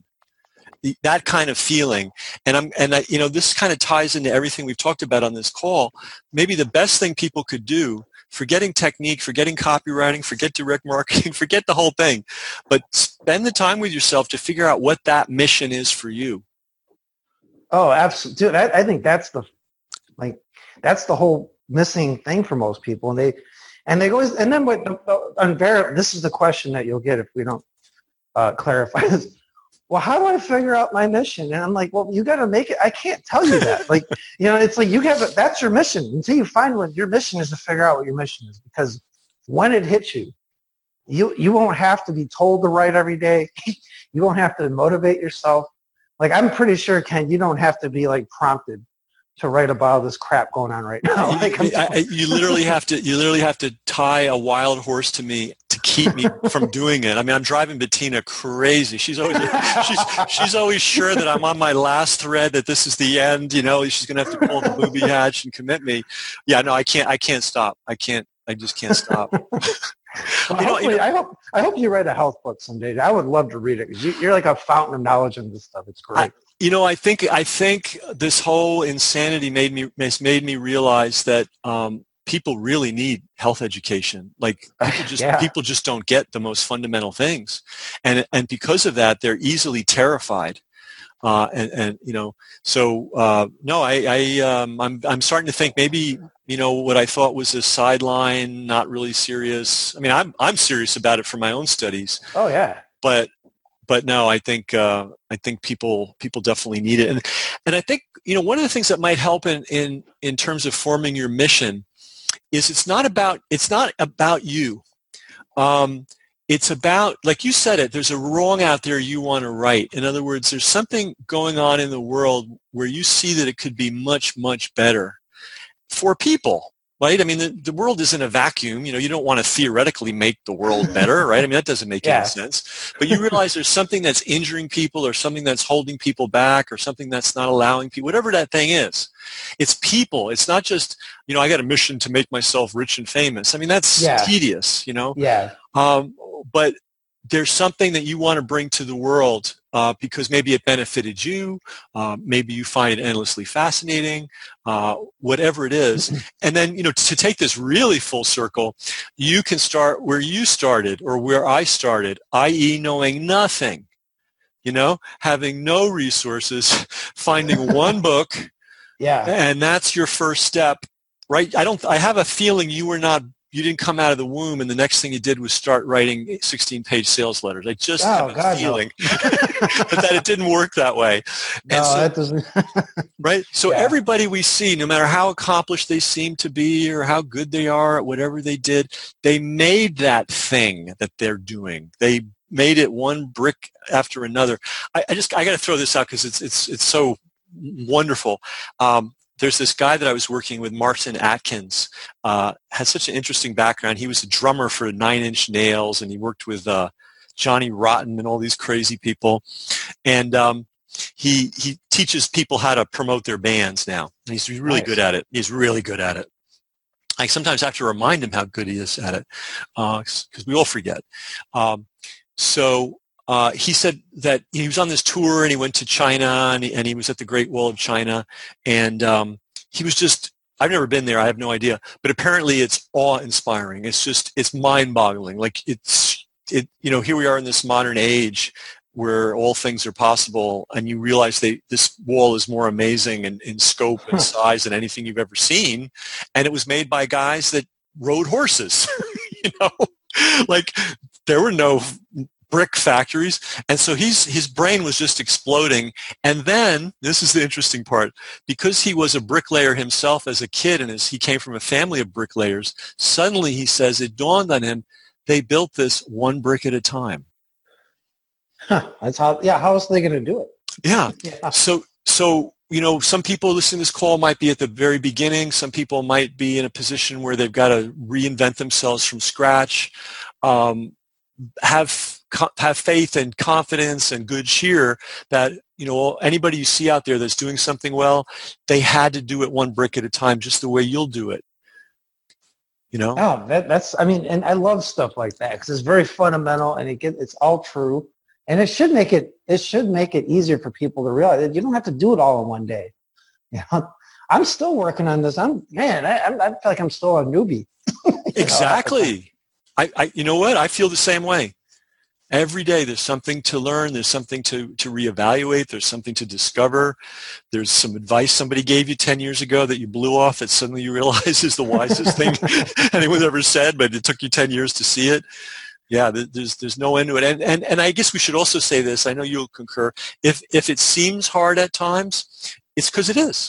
[SPEAKER 1] That kind of feeling, and I'm and I, you know this kind of ties into everything we've talked about on this call. Maybe the best thing people could do, forgetting technique, forgetting copywriting, forget direct marketing, forget the whole thing, but spend the time with yourself to figure out what that mission is for you.
[SPEAKER 2] Oh, absolutely. Dude, I, I think that's the, like, that's the whole missing thing for most people. And they, and they go, and then what, the, the, unver- this is the question that you'll get if we don't uh, clarify this. Well, how do I figure out my mission? And I'm like, well, you got to make it. I can't tell you that. Like, you know, it's like you have, a, that's your mission. Until you find what your mission is to figure out what your mission is. Because when it hits you, you, you won't have to be told to write every day. You won't have to motivate yourself. Like, I'm pretty sure, Ken, you don't have to be, like, prompted to write about this crap going on right now. Like,
[SPEAKER 1] I, I, you literally have to you literally have to tie a wild horse to me to keep me from doing it. I mean, I'm driving Bettina crazy. She's always she's she's always sure that I'm on my last thread, that this is the end. You know, she's going to have to pull the booby hatch and commit me. Yeah, no, I can't. I can't stop. I can't. I just can't stop.
[SPEAKER 2] Well, you know, you know, I hope I hope you write a health book someday. I would love to read it because you, you're like a fountain of knowledge in this stuff. It's great.
[SPEAKER 1] I, you know, I think I think this whole insanity made me made me realize that um, people really need health education. Like people just
[SPEAKER 2] yeah.
[SPEAKER 1] people just don't get the most fundamental things, and and because of that, they're easily terrified. Uh, and, and you know, so uh, no, I, I um, I'm I'm starting to think maybe, you know, what I thought was a sideline, not really serious. I mean, I'm I'm serious about it for my own studies.
[SPEAKER 2] Oh yeah.
[SPEAKER 1] But but no, I think uh, I think people people definitely need it, and and I think, you know, one of the things that might help in in in terms of forming your mission is it's not about it's not about you. Um, It's about, like you said it, there's a wrong out there you want to right. In other words, there's something going on in the world where you see that it could be much, much better for people, right? I mean, the, the world isn't a vacuum. You know, you don't want to theoretically make the world better, right? I mean, that doesn't make
[SPEAKER 2] yeah.
[SPEAKER 1] any sense. But you realize there's something that's injuring people, or something that's holding people back, or something that's not allowing people, whatever that thing is. It's people. It's not just, you know, I got a mission to make myself rich and famous. I mean, that's
[SPEAKER 2] yeah.
[SPEAKER 1] tedious, you know?
[SPEAKER 2] Yeah.
[SPEAKER 1] Um, but there's something that you want to bring to the world uh, because maybe it benefited you, uh, maybe you find it endlessly fascinating, uh, whatever it is. And then, you know, to take this really full circle, you can start where you started, or where I started, that is knowing nothing, you know, having no resources, finding one book,
[SPEAKER 2] yeah,
[SPEAKER 1] and that's your first step, right? I don't, I have a feeling you were not You didn't come out of the womb and the next thing you did was start writing sixteen-page sales letters. I just
[SPEAKER 2] oh,
[SPEAKER 1] have a
[SPEAKER 2] God,
[SPEAKER 1] feeling
[SPEAKER 2] no.
[SPEAKER 1] but that it didn't work that way.
[SPEAKER 2] No,
[SPEAKER 1] and so,
[SPEAKER 2] that doesn't.
[SPEAKER 1] right? So
[SPEAKER 2] yeah.
[SPEAKER 1] everybody we see, no matter how accomplished they seem to be or how good they are at whatever they did, they made that thing that they're doing. They made it one brick after another. I, I just I got to throw this out because it's it's it's so wonderful. Um, There's this guy that I was working with, Martin Atkins, uh, has such an interesting background. He was a drummer for Nine Inch Nails, and he worked with uh, Johnny Rotten and all these crazy people. And um, he he teaches people how to promote their bands now. And he's really nice. good at it. He's really good at it. I sometimes have to remind him how good he is at it, because uh, we all forget. Um, so... Uh, he said that he was on this tour and he went to China and he, and he was at the Great Wall of China, and um, he was just, I've never been there, I have no idea, but apparently it's awe-inspiring. It's just, it's mind-boggling. Like it's, it, you know, here we are in this modern age where all things are possible, and you realize they, this wall is more amazing in, in scope and size than anything you've ever seen, and it was made by guys that rode horses, you know, like there were no brick factories. And so he's, his brain was just exploding. And then, this is the interesting part, because he was a bricklayer himself as a kid, and as he came from a family of bricklayers, suddenly he says it dawned on him, they built this one brick at a time.
[SPEAKER 2] Huh, that's how, yeah, how else are they going to do it?
[SPEAKER 1] Yeah.
[SPEAKER 2] yeah.
[SPEAKER 1] So, so, you know, some people listening to this call might be at the very beginning. Some people might be in a position where they've got to reinvent themselves from scratch. Um, have have faith and confidence and good cheer that, you know, anybody you see out there that's doing something well, they had to do it one brick at a time, just the way you'll do it. You know?
[SPEAKER 2] Oh, that, that's, I mean, and I love stuff like that because it's very fundamental and it gets, it's all true. And it should make it, it should make it easier for people to realize that you don't have to do it all in one day. You know, I'm still working on this. I'm, man, I, I feel like I'm still a newbie.
[SPEAKER 1] Exactly. I, I, you know what? I feel the same way. Every day there's something to learn. There's something to, to reevaluate. There's something to discover. There's some advice somebody gave you ten years ago that you blew off that suddenly you realize is the wisest thing anyone's ever said, but it took you ten years to see it. Yeah, there's there's no end to it. And, and, and I guess we should also say this. I know you'll concur. If, if it seems hard at times, it's because it is.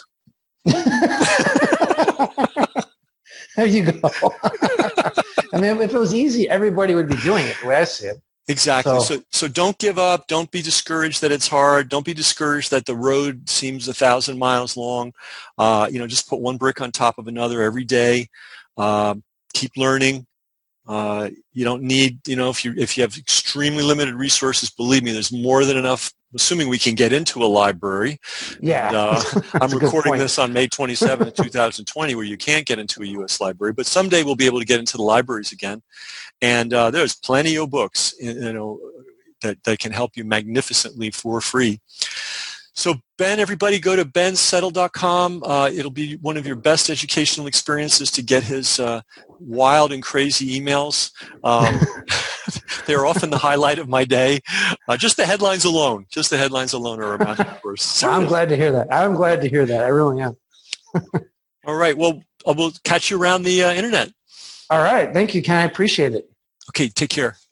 [SPEAKER 2] There you go. I mean, if it was easy, everybody would be doing it the way I see it.
[SPEAKER 1] Exactly.
[SPEAKER 2] So,
[SPEAKER 1] So, so don't give up. Don't be discouraged that it's hard. Don't be discouraged that the road seems a thousand miles long. Uh, you know, just put one brick on top of another every day. Um, keep learning. Uh, you don't need, you know, if you if you have extremely limited resources, believe me, there's more than enough. Assuming we can get into a library.
[SPEAKER 2] yeah,
[SPEAKER 1] And, uh, I'm recording
[SPEAKER 2] point.
[SPEAKER 1] this on May twenty-seventh, twenty twenty, where you can't get into a U S library, but someday we'll be able to get into the libraries again. And uh, there's plenty of books, you know, that, that can help you magnificently for free. So Ben, everybody go to ben settle dot com. Uh, it'll be one of your best educational experiences to get his uh, wild and crazy emails. Um, they're often the highlight of my day. Uh, just the headlines alone, just the headlines alone are about it, of course.
[SPEAKER 2] Well, I'm glad to hear that. I'm glad to hear that. I really am.
[SPEAKER 1] All right. Well, we'll catch you around the uh, internet.
[SPEAKER 2] All right. Thank you, Ken. I appreciate it.
[SPEAKER 1] Okay. Take care.